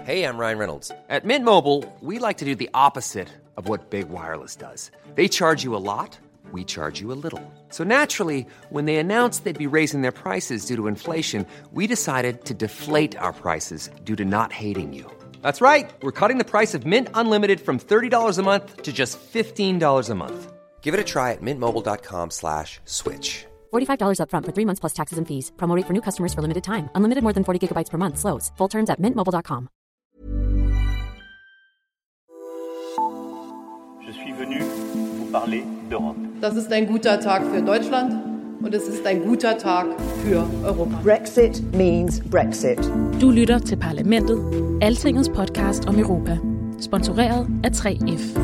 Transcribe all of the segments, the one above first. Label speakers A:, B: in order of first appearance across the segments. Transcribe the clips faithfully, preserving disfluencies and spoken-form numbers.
A: Hey, I'm Ryan Reynolds. At Mint Mobile, we like to do the opposite of what Big Wireless does. They charge you a lot, we charge you a little. So naturally, when they announced they'd be raising their prices due to inflation, we decided to deflate our prices due to not hating you. That's right. We're cutting the price of Mint Unlimited from thirty dollars a month to just fifteen dollars a month. Give it a try at mintmobile.com slash switch.
B: forty-five dollars up front for three months plus taxes and fees. Promo rate for new customers for limited time. Unlimited more than forty gigabytes per month. Slows full terms at mint mobile dot com.
C: Je suis venu vous parler d'Europe.
D: Das ist ein guter Tag für Deutschland und es ist ein guter Tag für Europa.
E: Brexit means Brexit.
F: Du lytter til Parlamentet, Altingets podcast om Europa. Sponsoreret af tre F.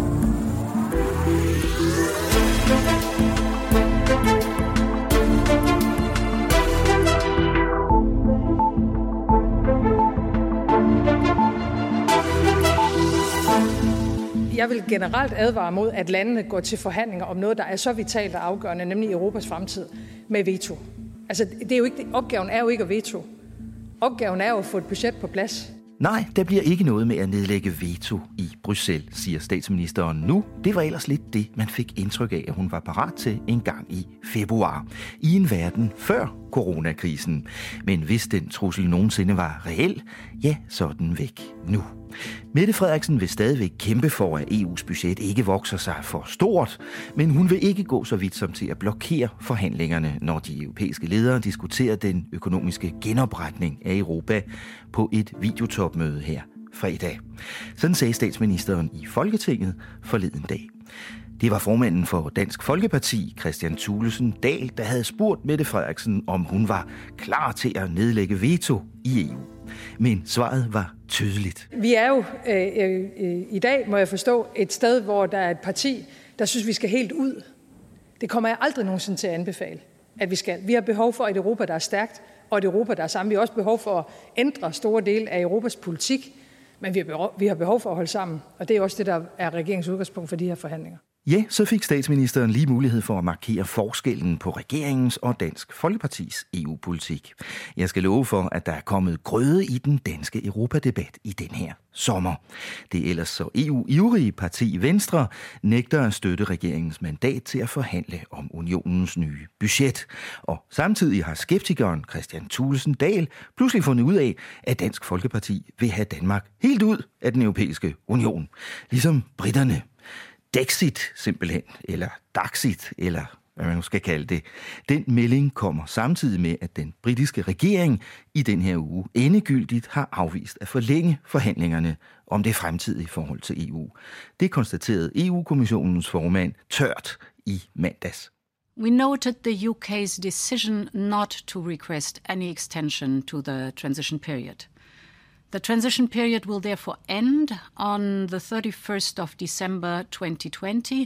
G: Jeg vil generelt advare mod, at landene går til forhandlinger om noget, der er så vitalt og afgørende, nemlig Europas fremtid, med veto. Altså, det er jo ikke, opgaven er jo ikke at veto. Opgaven er jo at få et budget på plads.
H: Nej, der bliver ikke noget med at nedlægge veto i Bruxelles, siger statsministeren nu. Det var ellers lidt det, man fik indtryk af, at hun var parat til en gang i februar. I en verden før coronakrisen. Men hvis den trussel nogensinde var reel, ja, så er den væk nu. Mette Frederiksen vil stadigvæk kæmpe for, at E U's budget ikke vokser sig for stort, men hun vil ikke gå så vidt som til at blokere forhandlingerne, når de europæiske ledere diskuterer den økonomiske genopretning af Europa på et videotopmøde her fredag. Sådan sagde statsministeren i Folketinget forleden dag. Det var formanden for Dansk Folkeparti, Kristian Thulesen Dahl, der havde spurgt Mette Frederiksen, om hun var klar til at nedlægge veto i E U. Men svaret var tydeligt.
G: Vi er jo øh, øh, i dag, må jeg forstå, et sted, hvor der er et parti, der synes, vi skal helt ud. Det kommer jeg aldrig nogensinde til at anbefale, at vi skal. Vi har behov for et Europa, der er stærkt, og et Europa, der er sammen. Vi har også behov for at ændre store dele af Europas politik, men vi har behov, vi har behov for at holde sammen. Og det er også det, der er regeringens udgangspunkt for de her forhandlinger.
H: Ja, så fik statsministeren lige mulighed for at markere forskellen på regeringens og Dansk Folkepartis E U-politik. Jeg skal love for, at der er kommet grøde i den danske Europadebat i den her sommer. Det ellers så E U-ivrige parti Venstre nægter at støtte regeringens mandat til at forhandle om unionens nye budget. Og samtidig har skeptikeren Kristian Thulesen Dahl pludselig fundet ud af, at Dansk Folkeparti vil have Danmark helt ud af den europæiske union. Ligesom britterne. Dexit simpelthen, eller Daxit, eller hvad man nu skal kalde det. Den melding kommer samtidig med, at den britiske regering i den her uge endegyldigt har afvist at forlænge forhandlingerne om det fremtidige forhold til E U. Det konstaterede E U-kommissionens formand tørt i mandags.
I: We noted the U K's decision not to request any extension to the transition period. The transition period will therefore end on the thirty-first of December twenty twenty,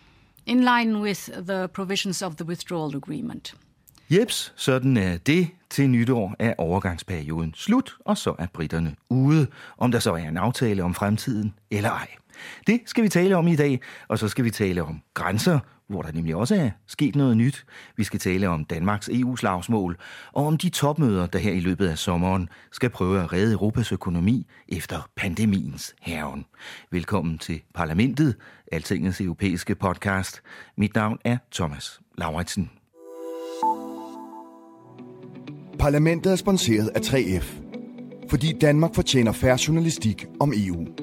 I: in line with the provisions of the withdrawal agreement.
H: Jeps, sådan er det. Til nytår er overgangsperioden slut, og så er britterne ude, om der så er en aftale om fremtiden eller ej. Det skal vi tale om i dag, og så skal vi tale om grænser, hvor der nemlig også er sket noget nyt. Vi skal tale om Danmarks E U-slagsmål, og om de topmøder, der her i løbet af sommeren skal prøve at redde Europas økonomi efter pandemiens hærgen. Velkommen til Parlamentet, Altingets europæiske podcast. Mit navn er Thomas Lauritsen.
J: Parlamentet er sponsoreret af tre F, fordi Danmark fortjener fair journalistik om E U.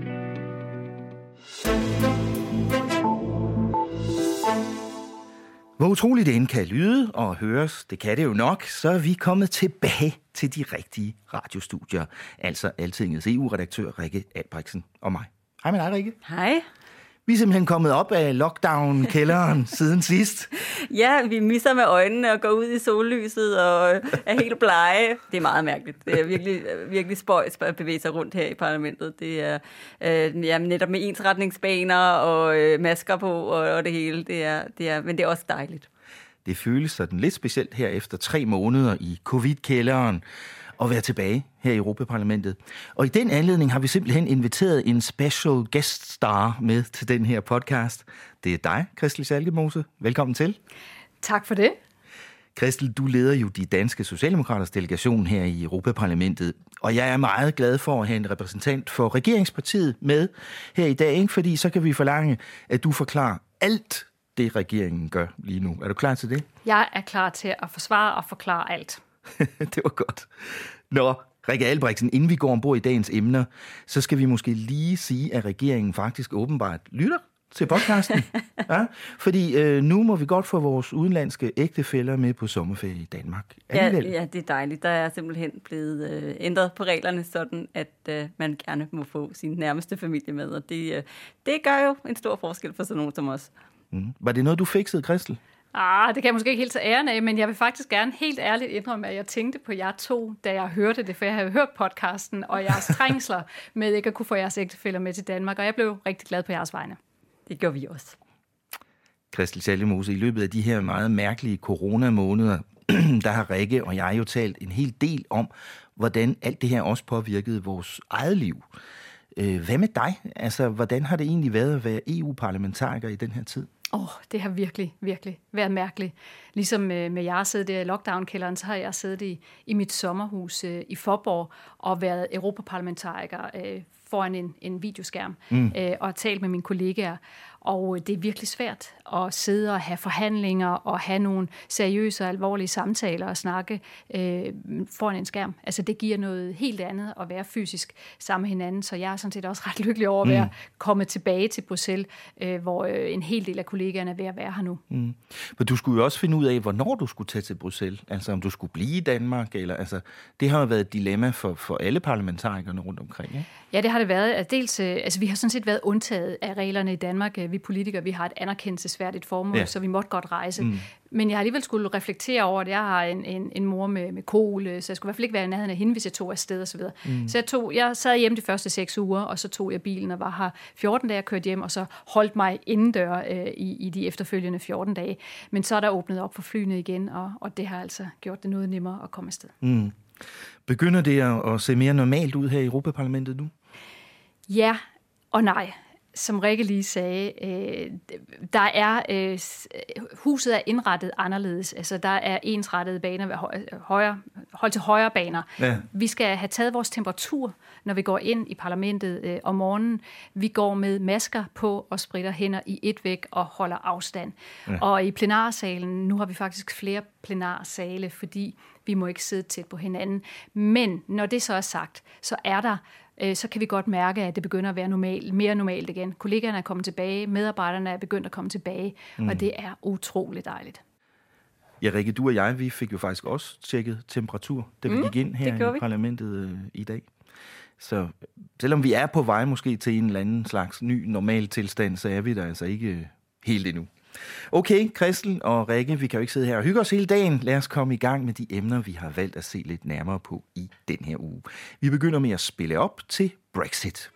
H: Hvor utroligt det end kan lyde og høres, det kan det jo nok, så er vi kommet tilbage til de rigtige radiostudier. Altså Altingets E U-redaktør Rikke Albrechtsen og mig. Hej med dig, Rikke.
K: Hej.
H: Vi er simpelthen kommet op af lockdown-kælderen siden sidst.
K: Ja, vi misser med øjnene og går ud i sollyset og er helt blege. Det er meget mærkeligt. Det er virkelig, virkelig spøjs at bevæge sig rundt her i parlamentet. Det er øh, ja, netop med ensretningsbaner og øh, masker på og, og det hele. Det er, det er, men det er også dejligt.
H: Det føles sådan lidt specielt her efter tre måneder i covid-kælderen at være tilbage her i Europaparlamentet. Og i den anledning har vi simpelthen inviteret en special guest star med til den her podcast. Det er dig, Christel Schalkemose. Velkommen til.
G: Tak for det.
H: Christel, du leder jo de danske socialdemokraters delegation her i Europaparlamentet, og jeg er meget glad for at have en repræsentant for regeringspartiet med her i dag, ikke? Fordi så kan vi forlange, at du forklarer alt det, regeringen gør lige nu. Er du klar til det?
L: Jeg er klar til at forsvare og forklare alt.
H: Det var godt. Nå, Rikke Albrechtsen, inden vi går ombord i dagens emner, så skal vi måske lige sige, at regeringen faktisk åbenbart lytter til podcasten. Ja, fordi øh, nu må vi godt få vores udenlandske ægtefæller med på sommerferie i Danmark.
K: Ja, ja, det er dejligt. Der er simpelthen blevet øh, ændret på reglerne, sådan at øh, man gerne må få sin nærmeste familie med, og det, øh, det gør jo en stor forskel for sådan nogen som os.
H: Mm. Var det noget, du fiksede, Christel?
L: Ah, det kan jeg måske ikke helt tage æren af, men jeg vil faktisk gerne helt ærligt indrømme, at jeg tænkte på jer to, da jeg hørte det, for jeg havde hørt podcasten og jeres trængsler med ikke at kunne få jeres ægtefæller med til Danmark, og jeg blev rigtig glad på jeres vegne.
K: Det gør vi også.
H: Christel Schaldemose, i løbet af de her meget mærkelige coronamåneder, der har Rikke og jeg jo talt en hel del om, hvordan alt det her også påvirkede vores eget liv. Hvad med dig? Altså, hvordan har det egentlig været at være E U-parlamentariker i den her tid?
L: Åh, oh, det har virkelig, virkelig været mærkeligt. Ligesom med, med jeg har siddet der i lockdown-kælderen, så har jeg siddet i, i mit sommerhus øh, i Fåborg og været europaparlamentariker øh, foran en, en videoskærm mm. øh, og talt med mine kollegaer. Og det er virkelig svært at sidde og have forhandlinger og have nogle seriøse og alvorlige samtaler og snakke øh, foran en skærm. Altså det giver noget helt andet at være fysisk sammen med hinanden, så jeg er sådan set også ret lykkelig over at være mm. kommet tilbage til Bruxelles, øh, hvor øh, en hel del af kollegaerne er ved at være her nu.
H: Mm. Men du skulle jo også finde ud af, hvornår du skulle tage til Bruxelles. Altså om du skulle blive i Danmark, eller altså det har jo været et dilemma for, for alle parlamentarikerne rundt omkring, ikke?
L: Ja, det har det været. At dels, øh, altså vi har sådan set været undtaget af reglerne i Danmark. Vi politikere, vi har et anerkendelsesværdigt formål, ja. Så vi måtte godt rejse. Mm. Men jeg har alligevel skulle reflektere over, at jeg har en, en, en mor med, med kol, så jeg skulle i hvert fald ikke være i nærheden af hende, hvis jeg tog afsted og så videre. Mm. Så jeg, tog, jeg sad hjemme de første seks uger, og så tog jeg bilen og var her fjorten dage, kørt hjem, og så holdt mig indendør øh, i, i de efterfølgende fjorten dage. Men så er der åbnet op for flyene igen, og, og det har altså gjort det noget nemmere at komme afsted.
H: Mm. Begynder det at, at se mere normalt ud her i Europaparlamentet nu?
L: Ja og nej. Som Rikke lige sagde, øh, der er øh, huset er indrettet anderledes. Altså der er ensrettede baner ved højre, hold til højre baner. Ja. Vi skal have taget vores temperatur, når vi går ind i parlamentet øh, om morgenen. Vi går med masker på og spritter hænder i et væk og holder afstand. Ja. Og i plenarsalen, nu har vi faktisk flere plenarsale, fordi vi må ikke sidde tæt på hinanden. Men når det så er sagt, så er der så kan vi godt mærke, at det begynder at være normal, mere normalt igen. Kollegaerne er kommet tilbage, medarbejderne er begyndt at komme tilbage, mm. og det er utroligt dejligt.
H: Ja, Rikke, du og jeg, vi fik jo faktisk også tjekket temperatur, da vi mm, gik ind her i vi. parlamentet øh, i dag. Så selvom vi er på vej måske til en eller anden slags ny normal tilstand, så er vi der altså ikke øh, helt endnu. Okay, Christel og Rikke, vi kan jo ikke sidde her og hygge os hele dagen. Lad os komme i gang med de emner, vi har valgt at se lidt nærmere på i den her uge. Vi begynder med at spille op til Brexit.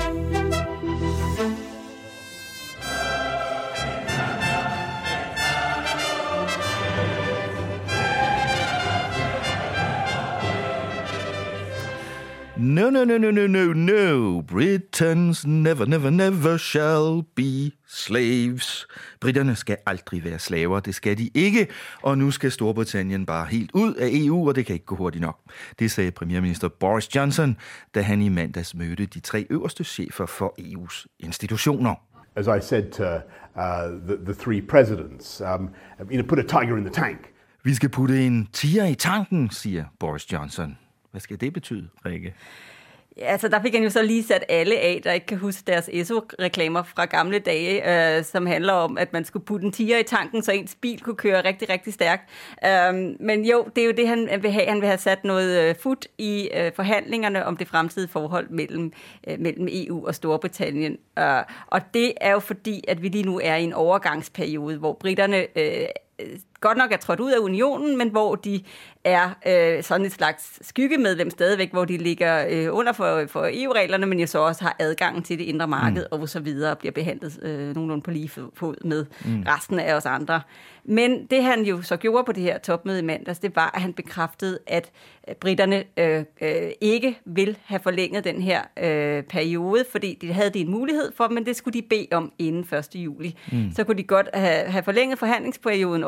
H: No, no, no, no, no, no, no. Britons never, never, never shall be slaves. Briterne skal aldrig være slaver, det skal de ikke. Og nu skal Storbritannien bare helt ud af E U, og det kan ikke gå hurtigt nok. Det sagde premierminister Boris Johnson, da han i mandags mødte de tre øverste chefer for E U's institutioner.
M: As I said to uh, the, the three presidents, um, you know, put a tiger in the tank.
H: Vi skal putte en tiger i tanken, siger Boris Johnson. Hvad skal det betyde, Rikke?
K: Ja, altså der fik han jo så lige sat alle af, der ikke kan huske deres E S O-reklamer fra gamle dage, øh, som handler om, at man skulle putte en tiger i tanken, så ens bil kunne køre rigtig, rigtig stærkt. Um, men jo, det er jo det, han vil have. Han vil have sat noget øh, fut i øh, forhandlingerne om det fremtidige forhold mellem, øh, mellem E U og Storbritannien. Uh, og det er jo fordi, at vi lige nu er i en overgangsperiode, hvor britterne øh, godt nok er trådt ud af unionen, men hvor de er øh, sådan et slags skyggemedlem stadigvæk, hvor de ligger øh, under for, for E U-reglerne, men jo så også har adgangen til det indre marked, mm. og så videre bliver behandlet øh, nogenlunde på lige fod med mm. resten af os andre. Men det han jo så gjorde på det her topmøde i mandags, det var, at han bekræftede, at britterne øh, øh, ikke vil have forlænget den her øh, periode, fordi de havde det en mulighed for, men det skulle de bede om inden første juli. Mm. Så kunne de godt have, have forlænget forhandlingsperioden også, så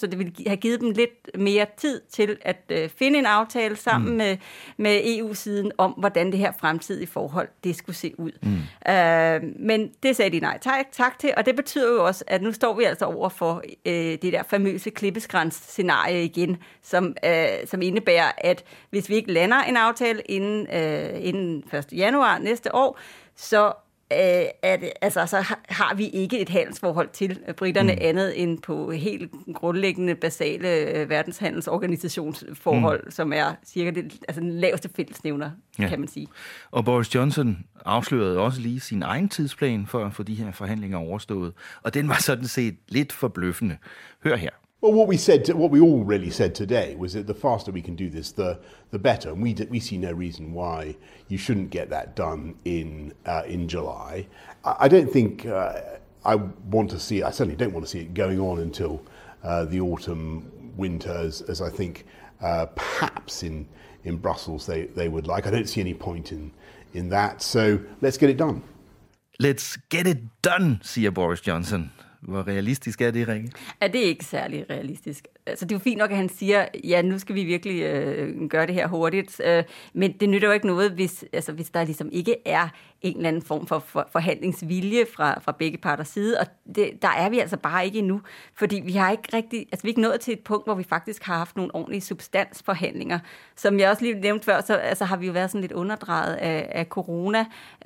K: det ville have givet dem lidt mere tid til at øh, finde en aftale sammen mm. med, med E U-siden om, hvordan det her fremtidige forhold, det skulle se ud. Mm. Øh, men det sagde de nej tak, tak til, og det betyder jo også, at nu står vi altså over for øh, det der famøse klippeskrans-scenarie igen, som, øh, som indebærer, at hvis vi ikke lander en aftale inden, øh, inden første januar næste år, så at, altså, så har vi ikke et handelsforhold til britterne mm. andet end på helt grundlæggende, basale verdenshandelsorganisationsforhold, mm. som er cirka det, altså den laveste fællesnævner, ja. kan man sige.
H: Og Boris Johnson afslørede også lige sin egen tidsplan for at få de her forhandlinger overstået, og den var sådan set lidt forbløffende. Hør her.
M: Well, what we said, what we all really said today was that the faster we can do this, the the better. And we we see no reason why you shouldn't get that done in uh, in July. I, I don't think uh, I want to see. I certainly don't want to see it going on until uh, the autumn, winter, as, as I think uh, perhaps in in Brussels they they would like. I don't see any point in in that. So let's get it done.
H: Let's get it done, siger Boris Johnson. Hvor realistisk er det, Rikke?
K: Ja, det er ikke særlig realistisk. Altså, det er jo fint nok, at han siger, ja, nu skal vi virkelig øh, gøre det her hurtigt, øh, men det nytter jo ikke noget, hvis, altså, hvis der ligesom ikke er en eller anden form for, for forhandlingsvilje fra, fra begge parters side, og det, der er vi altså bare ikke endnu, fordi vi har ikke rigtig, altså vi er ikke nået til et punkt, hvor vi faktisk har haft nogle ordentlige substansforhandlinger. Som jeg også lige nævnte før, så altså, har vi jo været sådan lidt underdrejet af, af corona,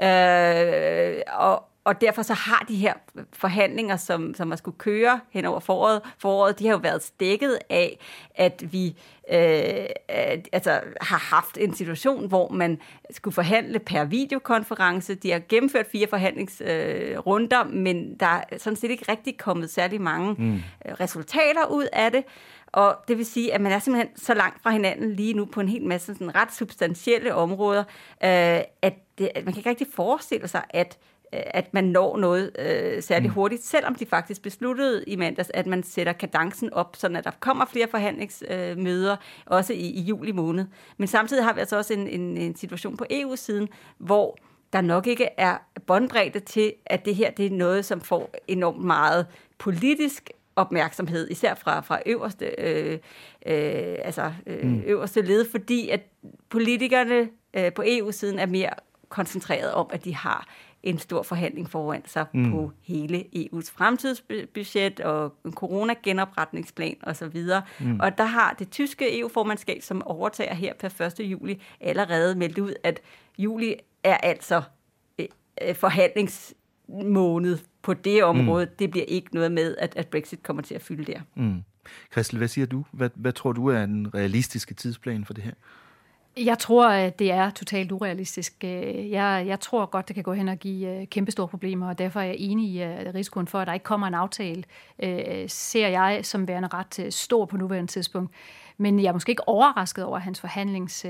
K: øh, og Og derfor så har de her forhandlinger, som, som man skulle køre hen over foråret, foråret, de har jo været stækket af, at vi øh, altså, har haft en situation, hvor man skulle forhandle per videokonference. De har gennemført fire forhandlingsrunder, øh, men der er sådan set ikke rigtig kommet særlig mange mm. resultater ud af det. Og det vil sige, at man er simpelthen så langt fra hinanden lige nu på en hel masse sådan ret substantielle områder, øh, at, det, at man kan ikke rigtig forestille sig, at at man når noget øh, særlig hurtigt, selvom de faktisk besluttede i mandags, at man sætter kadencen op, sådan at der kommer flere forhandlingsmøder, øh, også i, i juli måned. Men samtidig har vi altså også en, en, en situation på E U-siden, hvor der nok ikke er båndbredde til, at det her det er noget, som får enormt meget politisk opmærksomhed, især fra, fra øverste, øh, øh, altså, øh, mm. øverste led, fordi at politikerne øh, på E U-siden er mere koncentreret om, at de har en stor forhandling foran sig mm. på hele E U's fremtidsbudget og en corona-genopretningsplan osv. Mm. Og der har det tyske E U-formandskab, som overtager her per første juli, allerede meldt ud, at juli er altså øh, forhandlingsmåned på det område. Mm. Det bliver ikke noget med, at, at Brexit kommer til at fylde der.
H: Mm. Christel, hvad siger du? Hvad, hvad tror du er den realistiske tidsplan for det her?
L: Jeg tror, at det er totalt urealistisk. Jeg, jeg tror godt, det kan gå hen og give kæmpestore problemer, og derfor er jeg enig i risikoen for, at der ikke kommer en aftale, ser jeg som værende ret stor på nuværende tidspunkt. Men jeg er måske ikke overrasket over hans forhandlings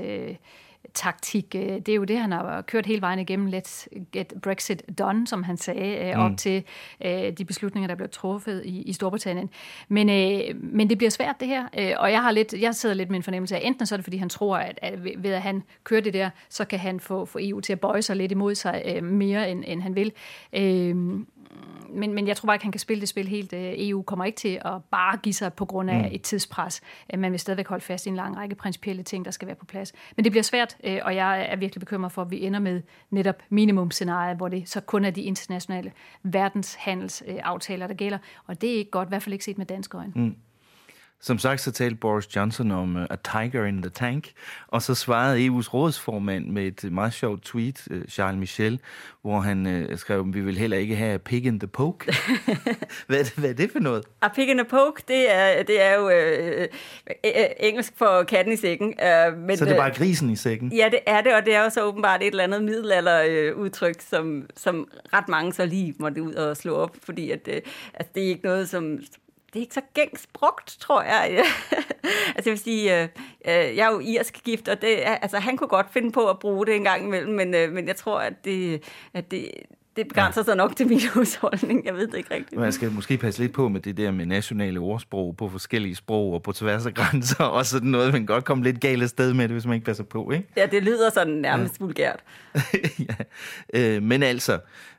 L: taktik. Det er jo det, han har kørt hele vejen igennem. Let's get Brexit done, som han sagde, mm. op til de beslutninger, der blev truffet i, i Storbritannien. Men, men det bliver svært, det her. Og jeg har lidt, jeg sidder lidt med en fornemmelse af, enten så er det, fordi han tror, at, at ved at han kører det der, så kan han få, få E U til at bøje sig lidt imod sig mere, end, end han vil. Men, men jeg tror bare ikke, han kan spille det spil helt. E U kommer ikke til at bare give sig på grund af mm. et tidspres. Man vil stadigvæk holde fast i en lang række principielle ting, der skal være på plads. Men det bliver svært, og jeg er virkelig bekymret for, at vi ender med netop minimumscenariet, hvor det så kun er de internationale verdenshandelsaftaler, der gælder. Og det er ikke godt, i hvert fald ikke set med danske øjne. Mm.
H: Som sagt, så talte Boris Johnson om uh, a tiger in the tank, og så svarede E U's rådsformand med et meget sjovt tweet, uh, Charles Michel, hvor han uh, skrev, at vi vil heller ikke have a pig in the poke. hvad, er det, hvad er det for noget?
K: A pig in the poke, det er, det er jo øh, øh, engelsk for katten i sækken. Øh, men,
H: så det er bare grisen i sækken?
K: Ja, det er det, og det er jo så åbenbart et eller andet middelalderudtryk, som, som ret mange så lige måtte ud og slå op, fordi at, øh, at det er ikke noget, som... Det er ikke så gængs brugt, tror jeg. altså jeg vil sige, øh, jeg er jo irsk gift, og det, altså, han kunne godt finde på at bruge det en gang imellem, men, øh, men jeg tror, at det, at det, det begrænser ja. sig nok til min husholdning. Jeg ved det ikke rigtigt.
H: Man skal måske passe lidt på med det der med nationale ordsprog på forskellige sprog og på tværs af grænser, og sådan noget, man kan godt komme lidt galt af sted med det, hvis man ikke passer på, ikke?
K: Ja, det lyder sådan nærmest ja. vulgært.
H: ja. øh, men altså,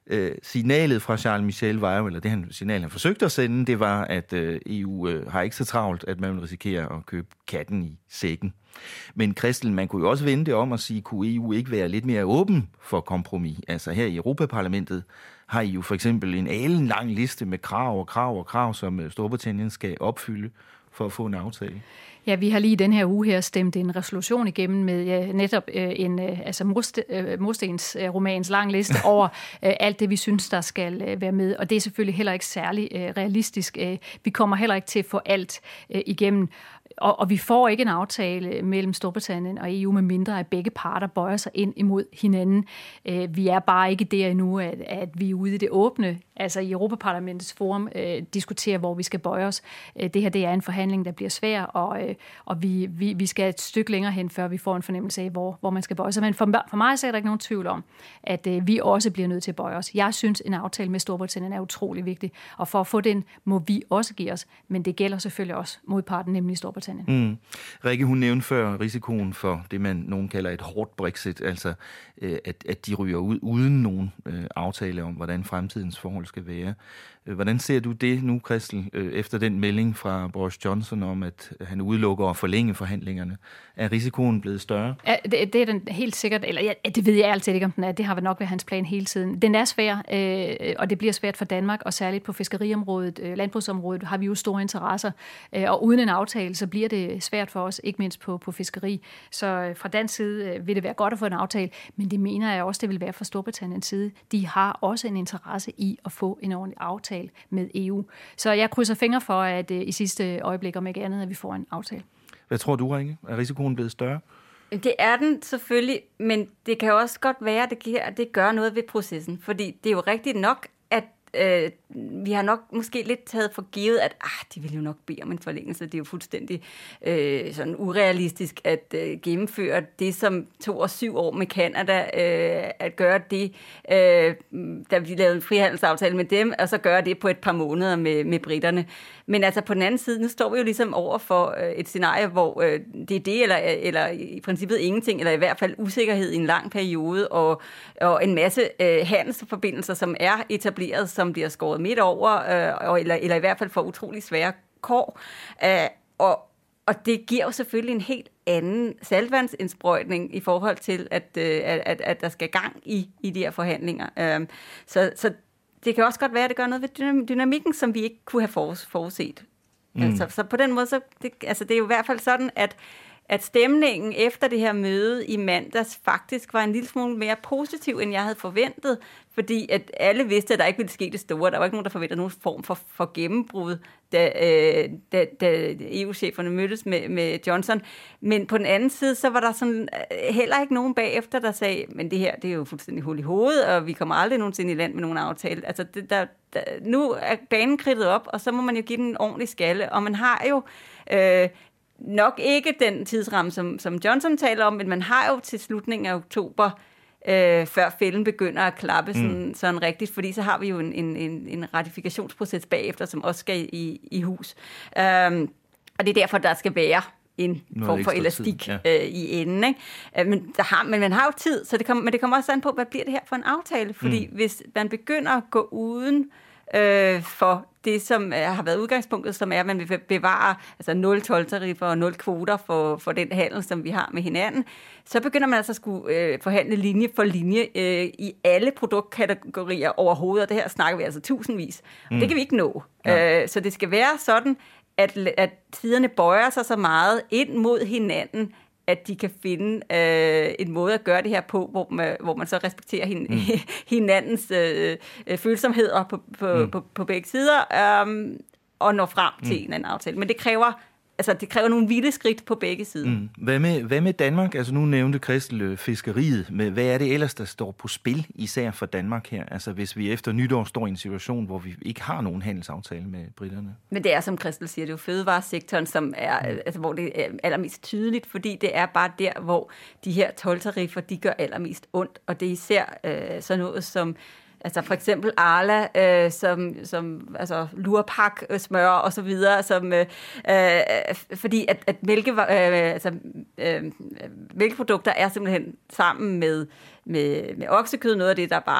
H: Øh, signalet fra Charles Michel var jo, eller det han, signal han forsøgte at sende, det var, at øh, E U øh, har ikke så travlt, at man vil risikere at købe katten i sækken. Men Christel, man kunne jo også vende det om og sige, kunne E U ikke være lidt mere åben for kompromis? Altså her i Europaparlamentet har I jo for eksempel en alen lang liste med krav og krav og krav, som Storbritannien skal opfylde for at få en aftale.
L: Ja, vi har lige den her uge her stemt en resolution igennem med ja, netop øh, en øh, altså murste, øh, murstens øh, romans lang liste over øh, alt det, vi synes, der skal øh, være med. Og det er selvfølgelig heller ikke særlig øh, realistisk. Øh, vi kommer heller ikke til at få alt øh, igennem. Og, og vi får ikke en aftale mellem Storbritannien og E U, med mindre at begge parter bøjer sig ind imod hinanden. Øh, vi er bare ikke der endnu, at, at vi er ude i det åbne, altså i Europaparlamentets forum, øh, diskuterer, hvor vi skal bøje os. Øh, det her det er en forhandling, der bliver svær, og, øh, og vi, vi, vi skal et stykke længere hen, før vi får en fornemmelse af, hvor, hvor man skal bøje sig. Men for, for mig så er der ikke nogen tvivl om, at øh, vi også bliver nødt til at bøje os. Jeg synes, en aftale med Storbritannien er utrolig vigtig, og for at få den, må vi også give os. Men det gælder selvfølgelig også modparten, nemlig Storbritannien.
H: Mm. Rikke, hun nævnte før risikoen for det, man nogen kalder et hårdt Brexit, altså øh, at, at de ryger ud uden nogen øh, aftale om, hvordan fremtidens forhold skal være. Hvordan ser du det nu, Christel, øh, efter den melding fra Boris Johnson om, at han udelukker at forlænge forhandlingerne? Er risikoen blevet større?
L: Ja, det, det er den helt sikkert, eller ja, det ved jeg altid ikke, om den er. Det har nok været hans plan hele tiden. Den er svær, øh, og det bliver svært for Danmark, og særligt på fiskeriområdet, øh, landbrugsområdet, har vi jo store interesser. Øh, og uden en aftale, så bliver det svært for os, ikke mindst på, på fiskeri. Så øh, fra dansk side øh, vil det være godt at få en aftale, men det mener jeg også, det vil være fra Storbritanniens side. De har også en interesse i at få en ordentlig aftale med E U. Så jeg krydser fingre for, at øh, i sidste øjeblik, om ikke andet, at vi får en aftale.
H: Hvad tror du, Rikke? Er risikoen blevet større?
K: Det er den selvfølgelig, men det kan også godt være, at det, at det gør noget ved processen. Fordi det er jo rigtigt nok, at øh, vi har nok måske lidt taget for givet, at ah, de vil jo nok bede om en forlængelse. Det er jo fuldstændig øh, sådan urealistisk at øh, gennemføre det, som tog os syv år med Canada, øh, at gøre det, øh, da vi lavede en frihandelsaftale med dem, og så gøre det på et par måneder med, med britterne. Men altså på den anden side, nu står vi jo ligesom over for øh, et scenarie, hvor øh, det er det, eller, eller i princippet ingenting, eller i hvert fald usikkerhed i en lang periode, og, og en masse øh, handelsforbindelser, som er etableret, som bliver skåret midt over, øh, og, eller, eller i hvert fald for utrolig svære kår. Øh, og, og det giver jo selvfølgelig en helt anden saltvandsindsprøjtning i forhold til, at, øh, at, at der skal gang i, i de her forhandlinger. Øh, så, så det kan også godt være, at det gør noget ved dynamikken, som vi ikke kunne have forudset. Mm. Altså, så på den måde, så det, altså, det er jo i hvert fald sådan, at at stemningen efter det her møde i mandags faktisk var en lille smule mere positiv, end jeg havde forventet, fordi at alle vidste, at der ikke ville ske det store. Der var ikke nogen, der forventede nogen form for, for gennembrud, da, øh, da, da E U-cheferne mødtes med, med Johnson. Men på den anden side, så var der sådan heller ikke nogen bagefter, der sagde, men det her, det er jo fuldstændig hul i hovedet, og vi kommer aldrig nogensinde i land med nogen aftale. Altså, det, der, der, nu er banen kridtet op, og så må man jo give den en ordentlig skalle, og man har jo øh, nok ikke den tidsramme, som, som Johnson taler om, men man har jo til slutningen af oktober, øh, før fælden begynder at klappe sådan, mm. sådan rigtigt, fordi så har vi jo en, en, en, en ratifikationsproces bagefter, som også skal i, i hus. Um, og det er derfor, der skal være en noget form for elastik ja. øh, i enden. Ikke? Men, der har, men man har jo tid, så det kommer, men det kommer også an på, hvad bliver det her for en aftale? Fordi mm. hvis man begynder at gå uden øh, for det, som er, har været udgangspunktet, som er, at man vil bevare altså nul toldtariffer og nul kvoter for, for den handel, som vi har med hinanden, så begynder man altså at skulle øh, forhandle linje for linje øh, i alle produktkategorier overhovedet, og det her snakker vi altså tusindvis. Mm. Det kan vi ikke nå. Ja. Øh, så det skal være sådan, at, at tiderne bøjer sig så meget ind mod hinanden, at de kan finde øh, en måde at gøre det her på, hvor man, hvor man så respekterer hin, mm. hinandens øh, følsomheder på, på, mm. på, på begge sider, øh, og når frem til mm. en anden aftale. Men det kræver, altså, det kræver nogle vilde skridt på begge sider. Mm.
H: Hvad med, hvad med Danmark? Altså nu nævnte Christel fiskeriet. Med, hvad er det ellers, der står på spil, især for Danmark her? Altså hvis vi efter nytår står i en situation, hvor vi ikke har nogen handelsaftale med britterne.
K: Men det er, som Christel siger, det er jo fødevaresektoren, som er, mm. altså, hvor det er allermest tydeligt, fordi det er bare der, hvor de her toldtariffer, de gør allermest ondt. Og det er især øh, sådan noget som altså for eksempel Arla, øh, som, som altså lurpak, øh, smør og så videre, som, øh, øh, fordi at, at mælke, øh, altså, øh, mælkeprodukter er simpelthen sammen med, med, med oksekød, noget af det, der bare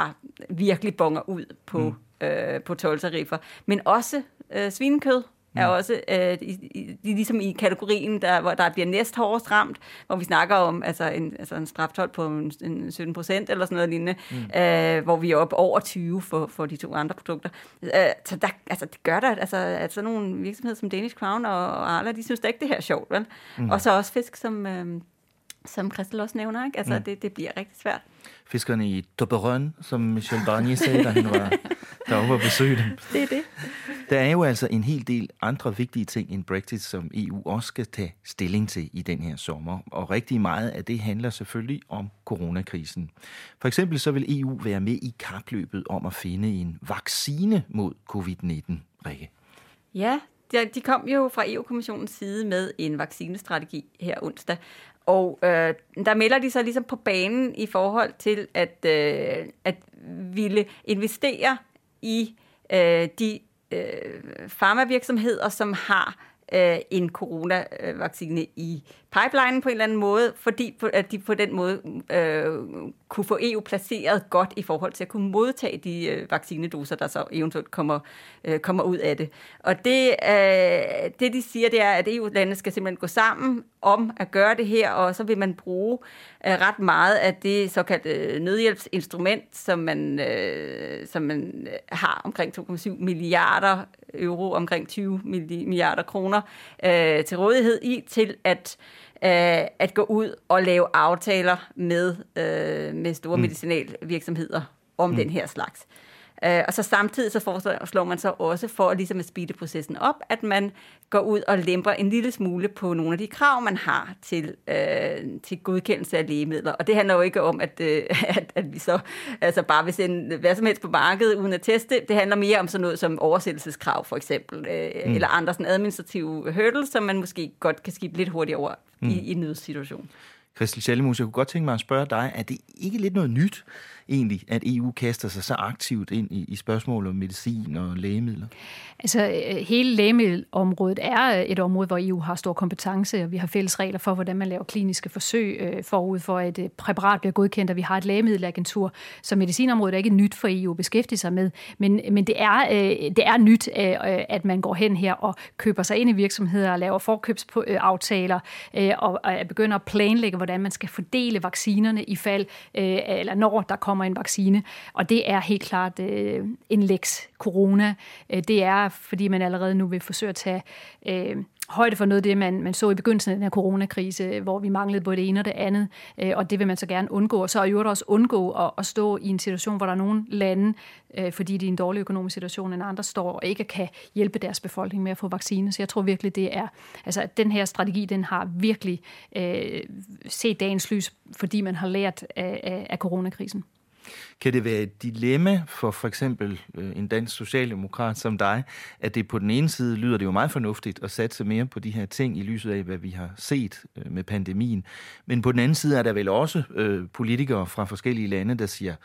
K: virkelig bonger ud på, mm. øh, på toldtariffer. Men også øh, svinekød er også øh, i, i, ligesom i kategorien, der, hvor der bliver næst hårdest ramt, hvor vi snakker om altså en, altså en straftold på en, en sytten procent eller sådan noget lignende, mm. øh, hvor vi er oppe over tyve for, for de to andre produkter. Øh, så der, altså, det gør der, altså, at sådan nogle virksomheder som Danish Crown og, og Arla, de synes da ikke, det her er sjovt, vel? Mm. Og så også fisk, som, øh, som Christel også nævner, ikke? Altså, mm. det, det bliver rigtig svært.
H: Fiskerne i Toblerone, som Michel Barnier sagde, da han var deroppe og besøgte dem.
K: Det er det.
H: Der er jo altså en hel del andre vigtige ting end Brexit, som E U også skal tage stilling til i den her sommer. Og rigtig meget af det handler selvfølgelig om coronakrisen. For eksempel så vil E U være med i kapløbet om at finde en vaccine mod covid nitten, Rikke.
K: Ja, de kom jo fra E U-kommissionens side med en vaccinestrategi her onsdag. Og øh, der melder de sig ligesom på banen i forhold til at, øh, at ville investere i øh, de øh, farmavirksomheder, som har øh, en coronavaccine i pipelinen på en eller anden måde, fordi at de på den måde øh, kunne få E U placeret godt i forhold til at kunne modtage de øh, vaccinedoser, der så eventuelt kommer, øh, kommer ud af det. Og det, øh, det, de siger, det er, at E U-landene skal simpelthen gå sammen om at gøre det her, og så vil man bruge øh, ret meget af det såkaldte øh, nødhjælpsinstrument, som man, øh, som man har omkring to komma syv milliarder euro, omkring tyve milliarder kroner øh, til rådighed i, til at at gå ud og lave aftaler med, øh, med store mm. medicinalvirksomheder om mm. den her slags. Øh, og så samtidig så foreslår man så også for ligesom at speede processen op, at man går ud og lemper en lille smule på nogle af de krav, man har til, øh, til godkendelse af lægemidler. Og det handler jo ikke om, at, øh, at, at vi så altså bare vil sende hvad som helst på markedet uden at teste. Det handler mere om sådan noget som oversættelseskrav for eksempel, øh, mm. eller andre sådan administrative hurdles, som man måske godt kan skibe lidt hurtigt over mm. i, i en nødsituation.
H: Christel Schaldemose, jeg kunne godt tænke mig at spørge dig, er det ikke lidt noget nyt egentlig, at E U kaster sig så aktivt ind i, i spørgsmål om medicin og lægemidler?
L: Altså, hele lægemiddelområdet er et område, hvor E U har stor kompetence, og vi har fælles regler for, hvordan man laver kliniske forsøg øh, forud for, at et præparat bliver godkendt, og vi har et lægemiddelagentur, så medicinområdet er ikke nyt for E U at beskæftige sig med, men, men det, er, øh, det er nyt, øh, at man går hen her og køber sig ind i virksomheder og laver forkøbsaftaler øh, og, og begynder at planlægge, hvordan man skal fordele vaccinerne i fald, øh, eller når der kommer en vaccine, og det er helt klart øh, en lex corona. Det er, fordi man allerede nu vil forsøge at tage øh, højde for noget af det, man, man så i begyndelsen af den her coronakrise, hvor vi manglede både det ene og det andet, øh, og det vil man så gerne undgå. Og så er jo også undgå at, at stå i en situation, hvor der er nogle lande, øh, fordi de er i en dårlig økonomisk situation, end andre står og ikke kan hjælpe deres befolkning med at få vaccine. Så jeg tror virkelig, det er, altså at den her strategi, den har virkelig øh, set dagens lys, fordi man har lært af, af, af coronakrisen.
H: Kan det være et dilemma for for eksempel en dansk socialdemokrat som dig, at det på den ene side lyder det jo meget fornuftigt at satse mere på de her ting i lyset af, hvad vi har set med pandemien, men på den anden side er der vel også øh, politikere fra forskellige lande, der siger,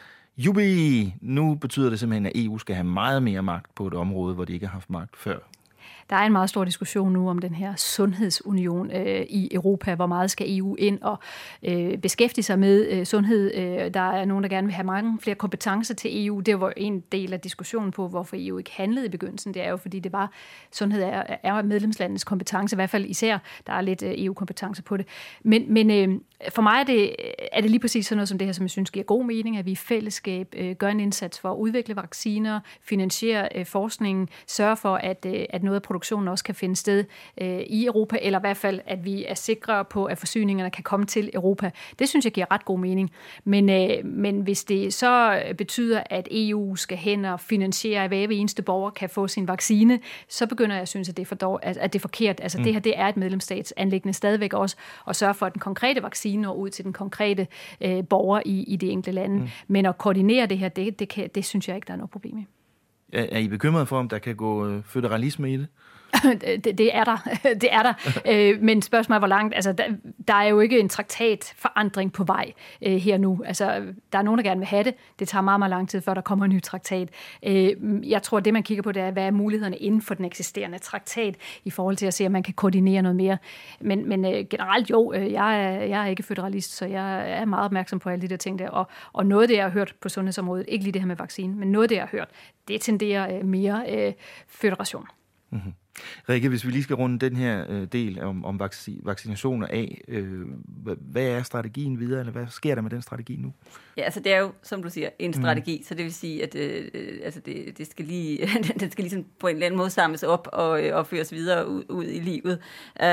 H: jubi, nu betyder det simpelthen, at E U skal have meget mere magt på et område, hvor de ikke har haft magt før.
L: Der er en meget stor diskussion nu om den her sundhedsunion øh, i Europa. Hvor meget skal E U ind og øh, beskæftige sig med øh, sundhed? Øh, der er nogen, der gerne vil have mange flere kompetencer til E U. Det var en del af diskussionen på, hvorfor E U ikke handlede i begyndelsen. Det er jo, fordi det var, sundhed er, er medlemslandets kompetence, i hvert fald især, der er lidt øh, E U-kompetence på det. Men, men øh, for mig er det, er det lige præcis sådan noget som det her, som jeg synes giver god mening, at vi i fællesskab øh, gør en indsats for at udvikle vacciner, finansiere øh, forskningen, sørge for, at, øh, at noget af produktionen også kan finde sted øh, i Europa, eller i hvert fald, at vi er sikre på, at forsyningerne kan komme til Europa. Det synes jeg giver ret god mening. Men, øh, men hvis det så betyder, at E U skal hen og finansiere, at hver eneste borger kan få sin vaccine, så begynder jeg at synes, at det er, for dog, at, at det er forkert. Altså mm. det her, det er et medlemsstatsanliggende stadigvæk også, at sørge for, at den konkrete vaccine når ud til den konkrete øh, borger i, i de enkelte lande. Mm. Men at koordinere det her, det, det, kan, det synes jeg ikke, der er noget problem i.
H: Er I bekymret for, om der kan gå føderalisme i det?
L: det, det er der. det er der. Øh, men spørgsmålet er, hvor langt... Altså, der, der er jo ikke en traktatforandring på vej øh, her nu. Altså, der er nogen, der gerne vil have det. Det tager meget, meget lang tid, før der kommer en ny traktat. Øh, jeg tror, det man kigger på, det er, hvad er mulighederne inden for den eksisterende traktat, i forhold til at se, om man kan koordinere noget mere. Men, men øh, generelt jo, øh, jeg, er, jeg er ikke føderalist, så jeg er meget opmærksom på alle de der ting der. Og, og noget af det, jeg har hørt på sundhedsområdet, ikke lige det her med vaccine, men noget af det, jeg har hørt, det tenderer øh, mere øh, føderation.
H: Mm-hmm. Rikke, hvis vi lige skal runde den her øh, del om, om vac- vaccinationer af, øh, hvad er strategien videre, eller hvad sker der med den strategi nu?
K: Ja, altså det er jo, som du siger, en strategi, mm. så det vil sige, at øh, altså det, det skal lige, den skal ligesom på en eller anden måde samles op og, og føres videre ud, ud i livet.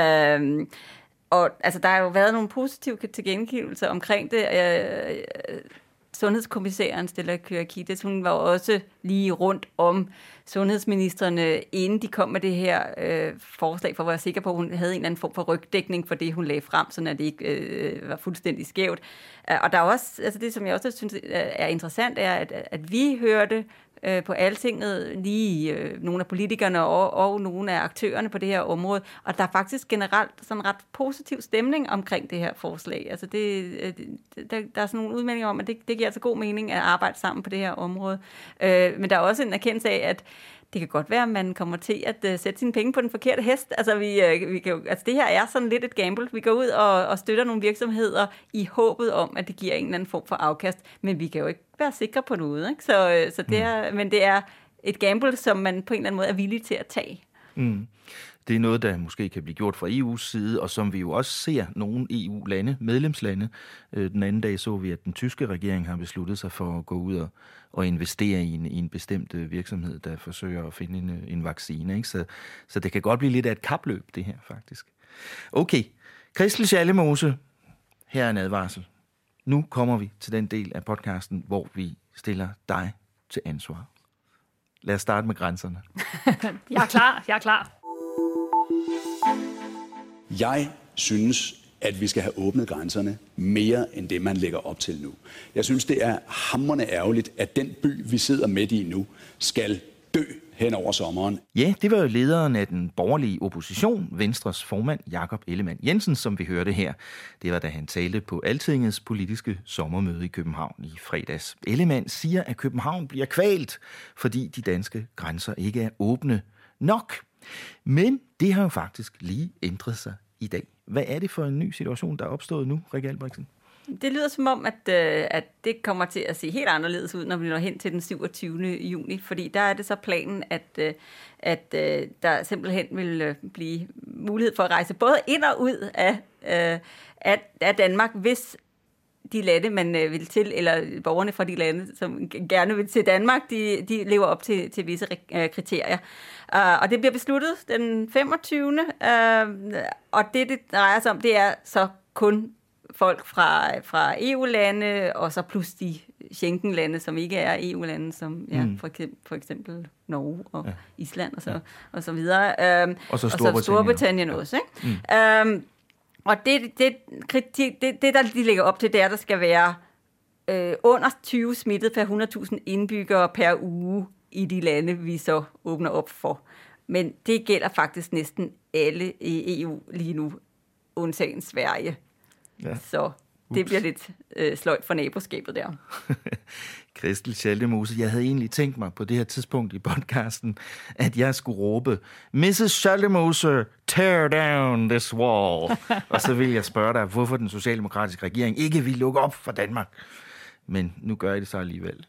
K: Øhm, og altså der har jo været nogle positive tilkendegivelser omkring det. Øh, Sundhedskommissæren Stella Kyriakides, hun var også lige rundt om sundhedsministerne, inden de kom med det her øh, forslag, for at være sikker på, at hun havde en eller anden form for rygdækning for det, hun lagde frem, så det ikke øh, var fuldstændig skævt. Og der er også, altså det, som jeg også synes er interessant, er, at, at vi hørte øh, på Altinget lige øh, nogle af politikerne og, og nogle af aktørerne på det her område, og der er faktisk generelt sådan en ret positiv stemning omkring det her forslag. Altså det, øh, der, der er sådan nogle udmeldinger om, at det, det giver altså god mening at arbejde sammen på det her område. Øh, men der er også en erkendelse af, at det kan godt være, at man kommer til at uh, sætte sine penge på den forkerte hest. Altså, vi, uh, vi kan jo, altså det her er sådan lidt et gamble. Vi går ud og, og støtter nogle virksomheder i håbet om, at det giver en eller anden form for afkast. Men vi kan jo ikke være sikre på noget. Ikke? Så, uh, så det er, mm. Men det er et gamble, som man på en eller anden måde er villig til at tage.
H: Mm. Det er noget, der måske kan blive gjort fra E U's side, og som vi jo også ser nogle E U-lande, medlemslande. Den anden dag så vi, at den tyske regering har besluttet sig for at gå ud og, og investere i en, i en bestemt virksomhed, der forsøger at finde en, en vaccine. Ikke? Så, så det kan godt blive lidt af et kapløb, det her faktisk. Okay, Christel Schaldemose, her er en advarsel. Nu kommer vi til den del af podcasten, hvor vi stiller dig til ansvar. Lad os starte med grænserne.
L: Jeg er klar, jeg er klar.
N: Jeg synes, at vi skal have åbnet grænserne mere end det, man lægger op til nu. Jeg synes, det er hamrende ærgerligt, at den by, vi sidder midt i nu, skal dø hen over sommeren.
H: Ja, det var jo lederen af den borgerlige opposition, Venstres formand Jakob Ellemann-Jensen, som vi hørte her. Det var, da han talte på Altingets politiske sommermøde i København i fredags. Ellemann siger, at København bliver kvalt, fordi de danske grænser ikke er åbne nok. Men det har jo faktisk lige ændret sig i dag. Hvad er det for en ny situation, der er opstået nu, Rikke Albrechtsen?
K: Det lyder som om, at, at det kommer til at se helt anderledes ud, når vi når hen til den syvogtyvende juni, fordi der er det så planen, at, at der simpelthen vil blive mulighed for at rejse både ind og ud af, af, af Danmark, hvis de lande, man vil til, eller borgerne fra de lande, som gerne vil til Danmark, de, de lever op til, til visse kriterier. Uh, og det bliver besluttet den femogtyvende Uh, og det, det drejer sig om, det er så kun folk fra, fra E U-lande, og så plus de Schengen-lande, som ikke er E U-lande, som ja, mm. for, eksempel, for eksempel Norge og ja. Island og så, ja. og så videre. Uh,
H: og så Storbritannien,
K: og så Storbritannien også. Ikke? Mm. Uh, og det, det, det, det, det, der de lægger op til, det er, at der skal være øh, under tyve smittet per hundrede tusind indbyggere per uge i de lande, vi så åbner op for. Men det gælder faktisk næsten alle i E U lige nu, undtagen Sverige. Ja. Så det bliver lidt øh, sløjt for naboskabet der.
H: Christel Schaldemose, jeg havde egentlig tænkt mig på det her tidspunkt i podcasten, at jeg skulle råbe, missus Schaldemose, tear down this wall. Og så vil jeg spørge dig, hvorfor den socialdemokratiske regering ikke vil lukke op for Danmark. Men nu gør I det så alligevel.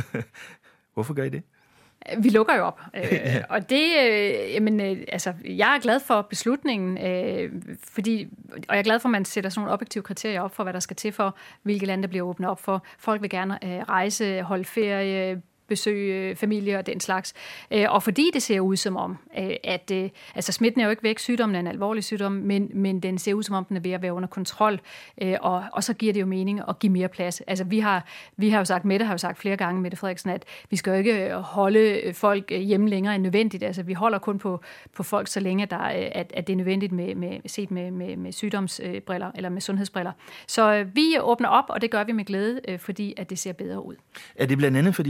H: Hvorfor gør I det?
L: Vi lukker jo op, øh, og det, øh, jamen, øh, altså, jeg er glad for beslutningen, øh, fordi, og jeg er glad for, at man sætter sådan nogle objektive kriterier op for, hvad der skal til for, hvilke lande der bliver åbnet op for. Folk vil gerne øh, rejse, holde ferie, besøge familie og den slags. Og fordi det ser ud som om, at altså smitten er jo ikke væk, sygdommen er en alvorlig sygdom, men, men den ser ud som om, den er ved at være under kontrol, og, og så giver det jo mening at give mere plads. Altså vi har, vi har jo sagt, Mette har jo sagt flere gange, Mette Frederiksen, at vi skal jo ikke holde folk hjemme længere end nødvendigt. Altså vi holder kun på, på folk, så længe der, at, at det er nødvendigt med, med, set med, med, med sygdomsbriller eller med sundhedsbriller. Så vi åbner op, og det gør vi med glæde, fordi at det ser bedre ud.
H: Er det blandt andet, fordi der har været